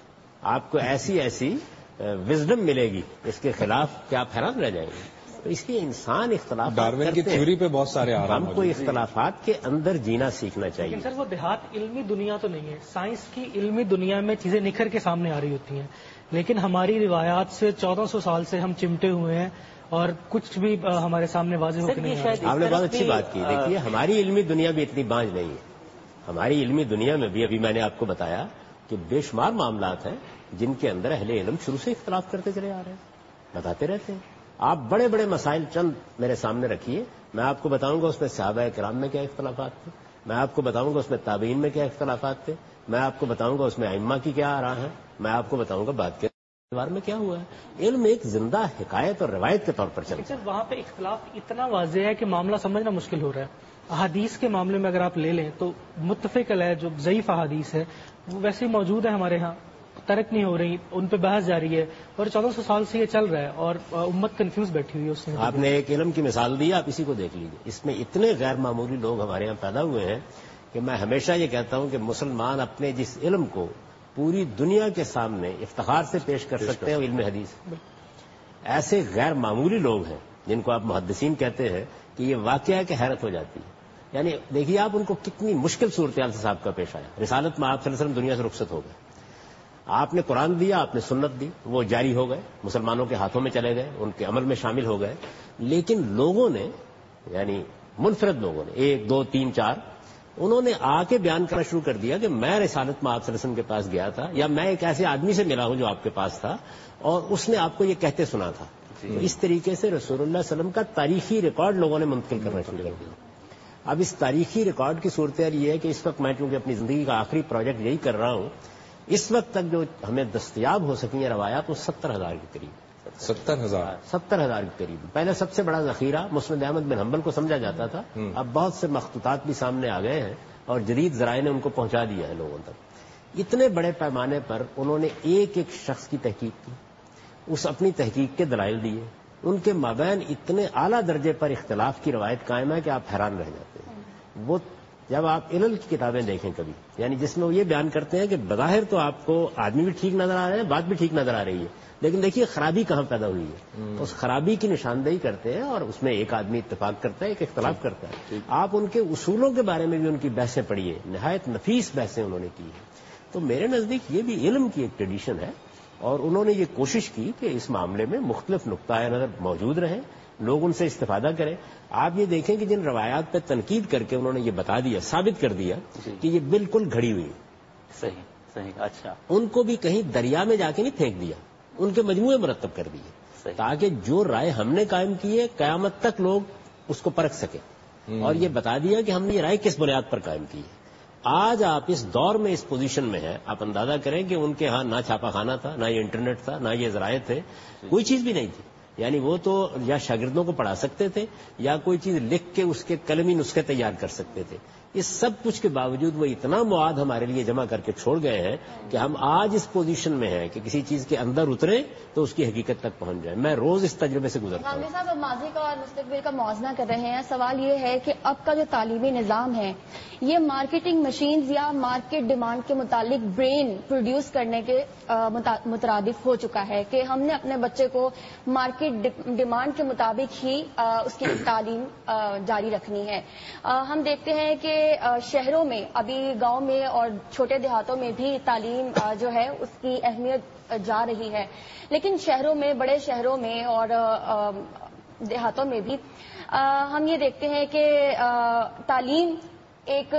آپ کو ایسی ایسی وزڈم ملے گی, اس کے خلاف کیا آپ حیران رہ جائیں گے. تو اس لیے انسان اختلاف ڈاروین کی تھیوری پہ بہت سارے ہم کو اختلافات کے اندر جینا سیکھنا چاہیے. لیکن سر وہ دیہات علمی دنیا تو نہیں ہے. سائنس کی علمی دنیا میں چیزیں نکھر کے سامنے آ رہی ہوتی ہیں, لیکن ہماری روایات سے چودہ سو سال سے ہم چمٹے ہوئے ہیں اور کچھ بھی ہمارے سامنے واضح ہو کے نہیں آ رہا. آپ نے بہت اچھی بات کی. دیکھیے ہماری علمی دنیا بھی اتنی بانج نہیں ہے. ہماری علمی دنیا میں بھی ابھی میں نے آپ کو بتایا کہ بے شمار معاملات ہیں جن کے اندر اہل علم شروع سے اختلاف کرتے چلے آ رہے ہیں, بتاتے رہتے ہیں. آپ بڑے بڑے مسائل چند میرے سامنے رکھیے, میں آپ کو بتاؤں گا اس میں صحابہ کرام میں کیا اختلافات تھے, میں آپ کو بتاؤں گا اس میں تابعین میں کیا اختلافات تھے, میں آپ کو بتاؤں گا اس میں ائمہ کی کیا آراء ہیں, میں آپ کو بتاؤں گا بعد کے بار میں کیا ہوا ہے. علم ایک زندہ حکایت اور روایت کے طور پر چلتا ہے. وہاں پہ اختلاف اتنا واضح ہے کہ معاملہ سمجھنا مشکل ہو رہا ہے. احادیث کے معاملے میں اگر آپ لے لیں تو متفق علیہ جو ضعیف احادیث ہے وہ ویسے موجود ہے ہمارے ہاں, ترک نہیں ہو رہی، ان پہ بحث جاری ہے اور چودہ سو سال سے یہ چل رہا ہے اور امت کنفیوز بیٹھی ہوئی ہے اس میں. آپ نے ایک علم کی مثال دی، آپ اسی کو دیکھ لیجیے. اس میں اتنے غیر معمولی لوگ ہمارے یہاں پیدا ہوئے ہیں کہ میں ہمیشہ یہ کہتا ہوں کہ مسلمان اپنے جس علم کو پوری دنیا کے سامنے افتخار سے پیش کر سکتے ہیں وہ علم حدیث. ایسے غیر معمولی لوگ ہیں جن کو آپ محدثین کہتے ہیں کہ یہ واقعہ ہے کہ حیرت ہو جاتی ہے. یعنی دیکھیے آپ ان کو کتنی مشکل صورتحال سے صاحب کا پیش آیا. رسالت میں آپ صلی اللہ علیہ وسلم دنیا سے رخصت ہو گئے، آپ نے قرآن دیا، آپ نے سنت دی، وہ جاری ہو گئے، مسلمانوں کے ہاتھوں میں چلے گئے، ان کے عمل میں شامل ہو گئے. لیکن لوگوں نے، یعنی منفرد لوگوں نے، ایک دو تین چار، انہوں نے آ کے بیان کرنا شروع کر دیا کہ میں رسالت میں آپ صلی اللہ علیہ وسلم کے پاس گیا تھا، یا میں ایک ایسے آدمی سے ملا ہوں جو آپ کے پاس تھا اور اس نے آپ کو یہ کہتے سنا تھا. تو اس طریقے سے رسول اللہ صلی اللہ علیہ وسلم کا تاریخی ریکارڈ لوگوں نے منتقل کرنا شروع کر دیا. اب اس تاریخی ریکارڈ کی صورتحال یہ ہے کہ اس وقت میں چونکہ اپنی زندگی کا آخری پروجیکٹ یہی کر رہا ہوں، اس وقت تک جو ہمیں دستیاب ہو سکی ہیں روایات وہ ستر ہزار کے قریب. ستر ہزار ستر ہزار کے قریب. پہلے سب سے بڑا ذخیرہ مسند احمد بن حنبل کو سمجھا جاتا تھا، اب بہت سے مخطوطات بھی سامنے آ گئے ہیں اور جدید ذرائع نے ان کو پہنچا دیا ہے لوگوں تک. اتنے بڑے پیمانے پر انہوں نے ایک ایک شخص کی تحقیق کی، اس اپنی تحقیق کے دلائل دیے، ان کے مابین اتنے اعلیٰ درجے پر اختلاف کی روایت قائم ہے کہ آپ حیران رہ جاتے ہیں. وہ جب آپ علل کی کتابیں دیکھیں کبھی، یعنی جس میں وہ یہ بیان کرتے ہیں کہ بظاہر تو آپ کو آدمی بھی ٹھیک نظر آ رہے ہیں، بات بھی ٹھیک نظر آ رہی ہے، لیکن دیکھیے خرابی کہاں پیدا ہوئی ہے. اس خرابی کی نشاندہی کرتے ہیں اور اس میں ایک آدمی اتفاق کرتا ہے، ایک اختلاف کرتا ہے. آپ ان کے اصولوں کے بارے میں بھی ان کی بحثیں پڑھیے، نہایت نفیس بحثیں انہوں نے کی ہیں. تو میرے نزدیک یہ بھی علم کی ایک ٹریڈیشن ہے اور انہوں نے یہ کوشش کی کہ اس معاملے میں مختلف نقطۂ نظر موجود رہیں، لوگ ان سے استفادہ کریں. آپ یہ دیکھیں کہ جن روایات پہ تنقید کر کے انہوں نے یہ بتا دیا، ثابت کر دیا کہ یہ بالکل گھڑی ہوئی ہے. صحیح صحیح. اچھا، ان کو بھی کہیں دریا میں جا کے نہیں پھینک دیا، ان کے مجموعے مرتب کر دیے تاکہ جو رائے ہم نے قائم کی ہے قیامت تک لوگ اس کو پرکھ سکیں. اور یہ بتا دیا کہ ہم نے یہ رائے کس بنیاد پر قائم کی ہے. آج آپ اس دور میں اس پوزیشن میں ہیں، آپ اندازہ کریں کہ ان کے ہاں نہ چھاپا خانہ تھا، نہ یہ انٹرنیٹ تھا، نہ یہ ذرائع تھے، کوئی چیز بھی نہیں تھی. یعنی وہ تو یا شاگردوں کو پڑھا سکتے تھے یا کوئی چیز لکھ کے اس کے قلمی نسخے تیار کر سکتے تھے. اس سب کچھ کے باوجود وہ اتنا مواد ہمارے لیے جمع کر کے چھوڑ گئے ہیں کہ ہم آج اس پوزیشن میں ہیں کہ کسی چیز کے اندر اتریں تو اس کی حقیقت تک پہنچ جائیں. میں روز اس تجربے سے گزرتا ہوں. صاحب اب ماضی کا اور مستقبل کا موازنہ کر رہے ہیں. سوال یہ ہے کہ اب کا جو تعلیمی نظام ہے یہ مارکیٹنگ مشینز یا مارکیٹ ڈیمانڈ کے متعلق برین پروڈیوس کرنے کے مترادف ہو چکا ہے کہ ہم نے اپنے بچے کو مارکیٹ ڈیمانڈ کے مطابق ہی اس کی تعلیم جاری رکھنی ہے. ہم دیکھتے ہیں کہ شہروں میں ابھی گاؤں میں اور چھوٹے دیہاتوں میں بھی تعلیم جو ہے اس کی اہمیت جا رہی ہے، لیکن شہروں میں، بڑے شہروں میں اور دیہاتوں میں بھی ہم یہ دیکھتے ہیں کہ تعلیم ایک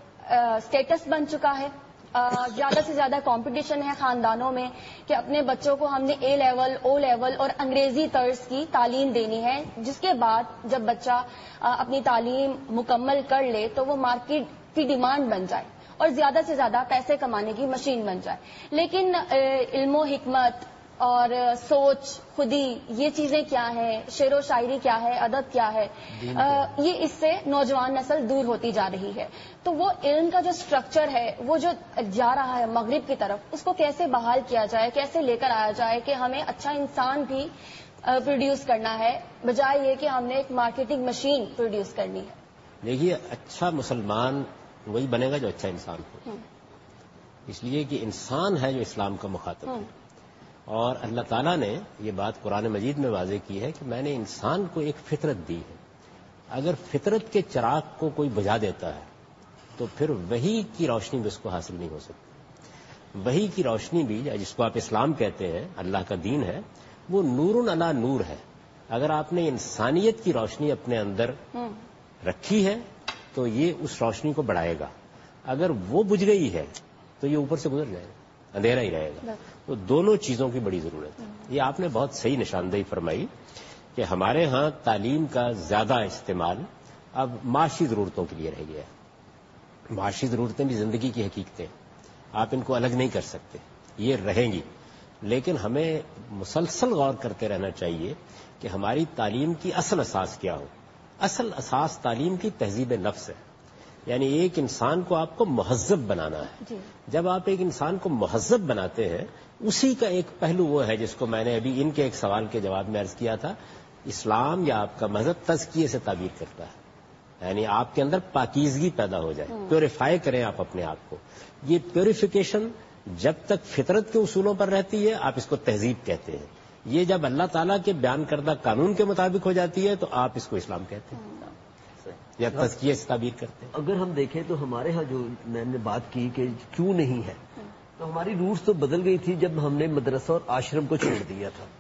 اسٹیٹس بن چکا ہے. زیادہ سے زیادہ کمپٹیشن ہے خاندانوں میں کہ اپنے بچوں کو ہم نے اے لیول، او لیول اور انگریزی طرز کی تعلیم دینی ہے، جس کے بعد جب بچہ اپنی تعلیم مکمل کر لے تو وہ مارکیٹ کی ڈیمانڈ بن جائے اور زیادہ سے زیادہ پیسے کمانے کی مشین بن جائے. لیکن علم و حکمت اور سوچ خودی یہ چیزیں کیا ہیں، شعر و شاعری کیا ہے، ادب کیا ہے، یہ اس سے نوجوان نسل دور ہوتی جا رہی ہے. تو وہ علم کا جو سٹرکچر ہے وہ جو جا رہا ہے مغرب کی طرف، اس کو کیسے بحال کیا جائے، کیسے لے کر آیا جائے کہ ہمیں اچھا انسان بھی پروڈیوس کرنا ہے بجائے یہ کہ ہم نے ایک مارکیٹنگ مشین پروڈیوس کرنی ہے. دیکھیے اچھا مسلمان وہی بنے گا جو اچھا انسان ہو، اس لیے کہ انسان ہے جو اسلام کا مخاطب ہے. اور اللہ تعالیٰ نے یہ بات قرآن مجید میں واضح کی ہے کہ میں نے انسان کو ایک فطرت دی ہے. اگر فطرت کے چراغ کو کوئی بجھا دیتا ہے تو پھر وحی کی روشنی بھی اس کو حاصل نہیں ہو سکتی. وحی کی روشنی بھی جس کو آپ اسلام کہتے ہیں، اللہ کا دین ہے، وہ نور علی نور ہے. اگر آپ نے انسانیت کی روشنی اپنے اندر رکھی ہے تو یہ اس روشنی کو بڑھائے گا. اگر وہ بجھ گئی ہے تو یہ اوپر سے گزر جائے گا، اندھیرا ہی رہے گا. تو دونوں چیزوں کی بڑی ضرورت ہے. یہ آپ نے بہت صحیح نشاندہی فرمائی کہ ہمارے ہاں تعلیم کا زیادہ استعمال اب معاشی ضرورتوں کے لیے رہ گیا ہے. معاشی ضرورتیں بھی زندگی کی حقیقتیں، آپ ان کو الگ نہیں کر سکتے، یہ رہیں گی. لیکن ہمیں مسلسل غور کرتے رہنا چاہیے کہ ہماری تعلیم کی اصل اساس کیا ہو. اصل اساس تعلیم کی تہذیب نفس ہے. یعنی ایک انسان کو آپ کو مہذب بنانا ہے. جی. جب آپ ایک انسان کو مہذب بناتے ہیں، اسی کا ایک پہلو وہ ہے جس کو میں نے ابھی ان کے ایک سوال کے جواب میں عرض کیا تھا. اسلام یا آپ کا مذہب تزکیے سے تعبیر کرتا ہے، یعنی آپ کے اندر پاکیزگی پیدا ہو جائے، پیوریفائی کریں آپ اپنے آپ کو. یہ پیوریفیکیشن جب تک فطرت کے اصولوں پر رہتی ہے آپ اس کو تہذیب کہتے ہیں. یہ جب اللہ تعالیٰ کے بیان کردہ قانون کے مطابق ہو جاتی ہے تو آپ اس کو اسلام کہتے ہیں یا تزکیے سے تعبیر کرتے ہیں. اگر ہم دیکھیں تو ہمارے ہاں جو میں نے بات کی کہ کیوں نہیں ہے، تو ہماری روٹس تو بدل گئی تھی جب ہم نے مدرسہ اور آشرم کو چھوڑ دیا تھا.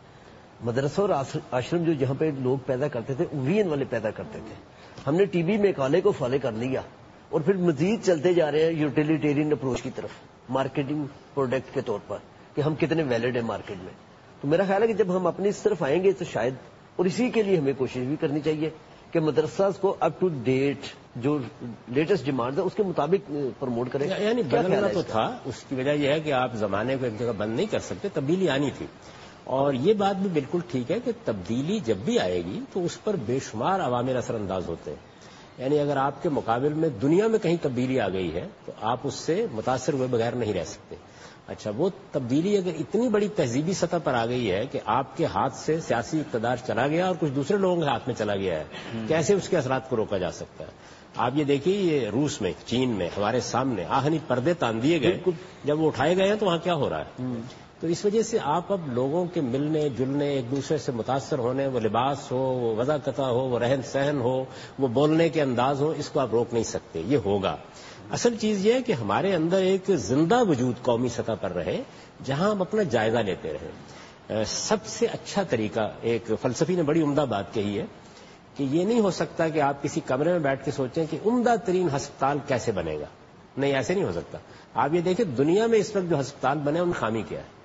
مدرسہ اور آشرم جو جہاں پہ لوگ پیدا کرتے تھے اووین والے پیدا کرتے تھے، ہم نے ٹی بی میں کالے کو فالے کر لیا اور پھر مزید چلتے جا رہے ہیں یوٹیلیٹیرین اپروچ کی طرف، مارکیٹنگ پروڈکٹ کے طور پر کہ ہم کتنے ویلڈ ہیں مارکیٹ میں. تو میرا خیال ہے کہ جب ہم اپنی اس طرف آئیں گے تو شاید، اور اسی کے لیے ہمیں کوشش بھی کرنی چاہیے کہ مدرسہ کو اپ ٹو ڈیٹ جو لیٹسٹ ڈیمانڈ ہے اس کے مطابق پروموٹ کریں. یعنی بدلنا تو تھا، اس کی وجہ یہ ہے کہ آپ زمانے کو ایک جگہ بند نہیں کر سکتے، تبدیلی آنی تھی. اور یہ بات بھی بالکل ٹھیک ہے کہ تبدیلی جب بھی آئے گی تو اس پر بے شمار عوامل اثر انداز ہوتے ہیں. یعنی اگر آپ کے مقابل میں دنیا میں کہیں تبدیلی آ گئی ہے تو آپ اس سے متاثر ہوئے بغیر نہیں رہ سکتے. اچھا، وہ تبدیلی اگر اتنی بڑی تہذیبی سطح پر آ گئی ہے کہ آپ کے ہاتھ سے سیاسی اقتدار چلا گیا اور کچھ دوسرے لوگوں کے ہاتھ میں چلا گیا ہے، کیسے اس کے اثرات کو روکا جا سکتا ہے؟ آپ یہ دیکھیے، یہ روس میں، چین میں ہمارے سامنے آہنی پردے تان دیے گئے، جب وہ اٹھائے گئے ہیں تو وہاں کیا ہو رہا ہے؟ تو اس وجہ سے آپ اب لوگوں کے ملنے جلنے، ایک دوسرے سے متاثر ہونے، وہ لباس ہو، وہ وضاقتہ ہو، وہ رہن سہن ہو، وہ بولنے کے انداز ہو، اس کو آپ روک نہیں سکتے، یہ ہوگا. اصل چیز یہ ہے کہ ہمارے اندر ایک زندہ وجود قومی سطح پر رہے جہاں ہم اپنا جائزہ لیتے رہیں. سب سے اچھا طریقہ، ایک فلسفی نے بڑی عمدہ بات کہی ہے کہ یہ نہیں ہو سکتا کہ آپ کسی کمرے میں بیٹھ کے سوچیں کہ عمدہ ترین ہسپتال کیسے بنے گا. نہیں، ایسے نہیں ہو سکتا. آپ یہ دیکھیں دنیا میں اس وقت جو ہسپتال بنے ان میں خامی کیا ہے،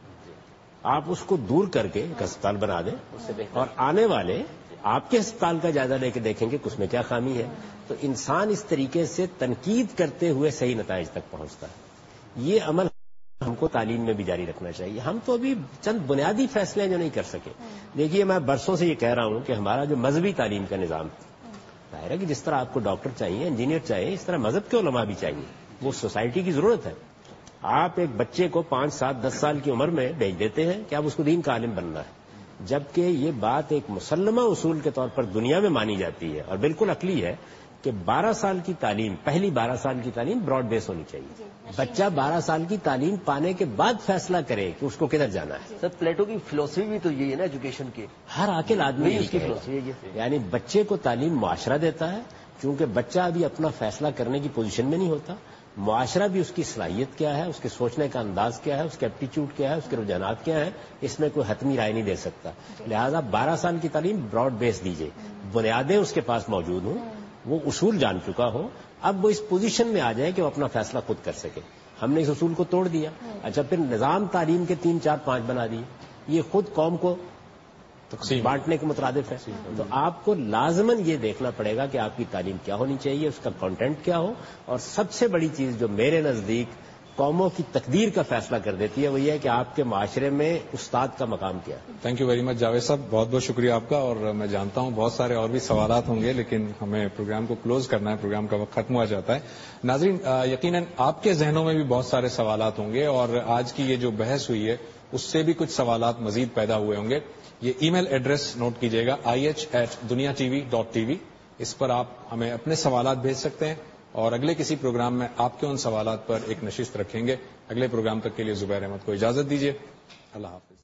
آپ اس کو دور کر کے ایک ہسپتال بنا دیں اور آنے والے آپ کے ہسپتال کا جائزہ لے کے دیکھیں گے کہ اس میں کیا خامی ہے. تو انسان اس طریقے سے تنقید کرتے ہوئے صحیح نتائج تک پہنچتا ہے. یہ عمل ہم کو تعلیم میں بھی جاری رکھنا چاہیے. ہم تو ابھی چند بنیادی فیصلے جو نہیں کر سکے. دیکھیے، میں برسوں سے یہ کہہ رہا ہوں کہ ہمارا جو مذہبی تعلیم کا نظام ظاہر ہے کہ جس طرح آپ کو ڈاکٹر چاہیے، انجینئر چاہیے، اس طرح مذہب کے علماء بھی چاہیے. وہ سوسائٹی کی ضرورت ہے. آپ ایک بچے کو پانچ سات دس سال کی عمر میں بھیج دیتے ہیں کہ اب اس کو دین کا عالم بننا ہے، جبکہ یہ بات ایک مسلمہ اصول کے طور پر دنیا میں مانی جاتی ہے اور بالکل عقلی ہے کہ بارہ سال کی تعلیم، پہلی بارہ سال کی تعلیم براڈ بیس ہونی چاہیے. بچہ بارہ سال کی تعلیم پانے کے بعد فیصلہ کرے کہ اس کو کدھر جانا ہے. سر، پلیٹو کی فلسفی بھی تو یہی ہے نا ایجوکیشن کی. ہر عاقل آدمی اس کی فلسفی ہے، یعنی بچے کو تعلیم معاشرہ دیتا ہے، کیونکہ بچہ ابھی اپنا فیصلہ کرنے کی پوزیشن میں نہیں ہوتا. معاشرہ بھی اس کی صلاحیت کیا ہے، اس کے سوچنے کا انداز کیا ہے، اس کے ایپٹیچیوڈ کیا ہے، اس کے رجحانات کیا ہیں، اس میں کوئی حتمی رائے نہیں دے سکتا. لہذا بارہ سال کی تعلیم براڈ بیس دیجیے، بنیادیں اس کے پاس موجود ہوں، وہ اصول جان چکا ہو، اب وہ اس پوزیشن میں آ جائے کہ وہ اپنا فیصلہ خود کر سکے. ہم نے اس اصول کو توڑ دیا. اچھا، پھر نظام تعلیم کے تین چار پانچ بنا دیے، یہ خود قوم کو بانٹنے کے مترادف ہے. تو آپ کو لازماً یہ دیکھنا پڑے گا کہ آپ کی تعلیم کیا ہونی چاہیے، اس کا کنٹینٹ کیا ہو. اور سب سے بڑی چیز جو میرے نزدیک قوموں کی تقدیر کا فیصلہ کر دیتی ہے وہ یہ ہے کہ آپ کے معاشرے میں استاد کا مقام کیا ہے. Thank you very much Javed صاحب، بہت بہت شکریہ آپ کا. اور میں جانتا ہوں بہت سارے اور بھی سوالات ہوں گے، لیکن ہمیں پروگرام کو کلوز کرنا ہے، پروگرام کا وقت ختم ہوا جاتا ہے. ناظرین، یقیناً آپ کے ذہنوں میں بھی بہت سارے سوالات ہوں گے اور آج کی یہ جو بحث ہوئی ہے اس سے بھی کچھ سوالات مزید پیدا ہوئے ہوں گے. یہ ای میل ایڈریس نوٹ کیجیے گا، I H at Dunya T V dot T V. اس پر آپ ہمیں اپنے سوالات بھیج سکتے ہیں اور اگلے کسی پروگرام میں آپ کے ان سوالات پر ایک نشست رکھیں گے. اگلے پروگرام تک کے لیے زبیر احمد کو اجازت دیجیے. اللہ حافظ.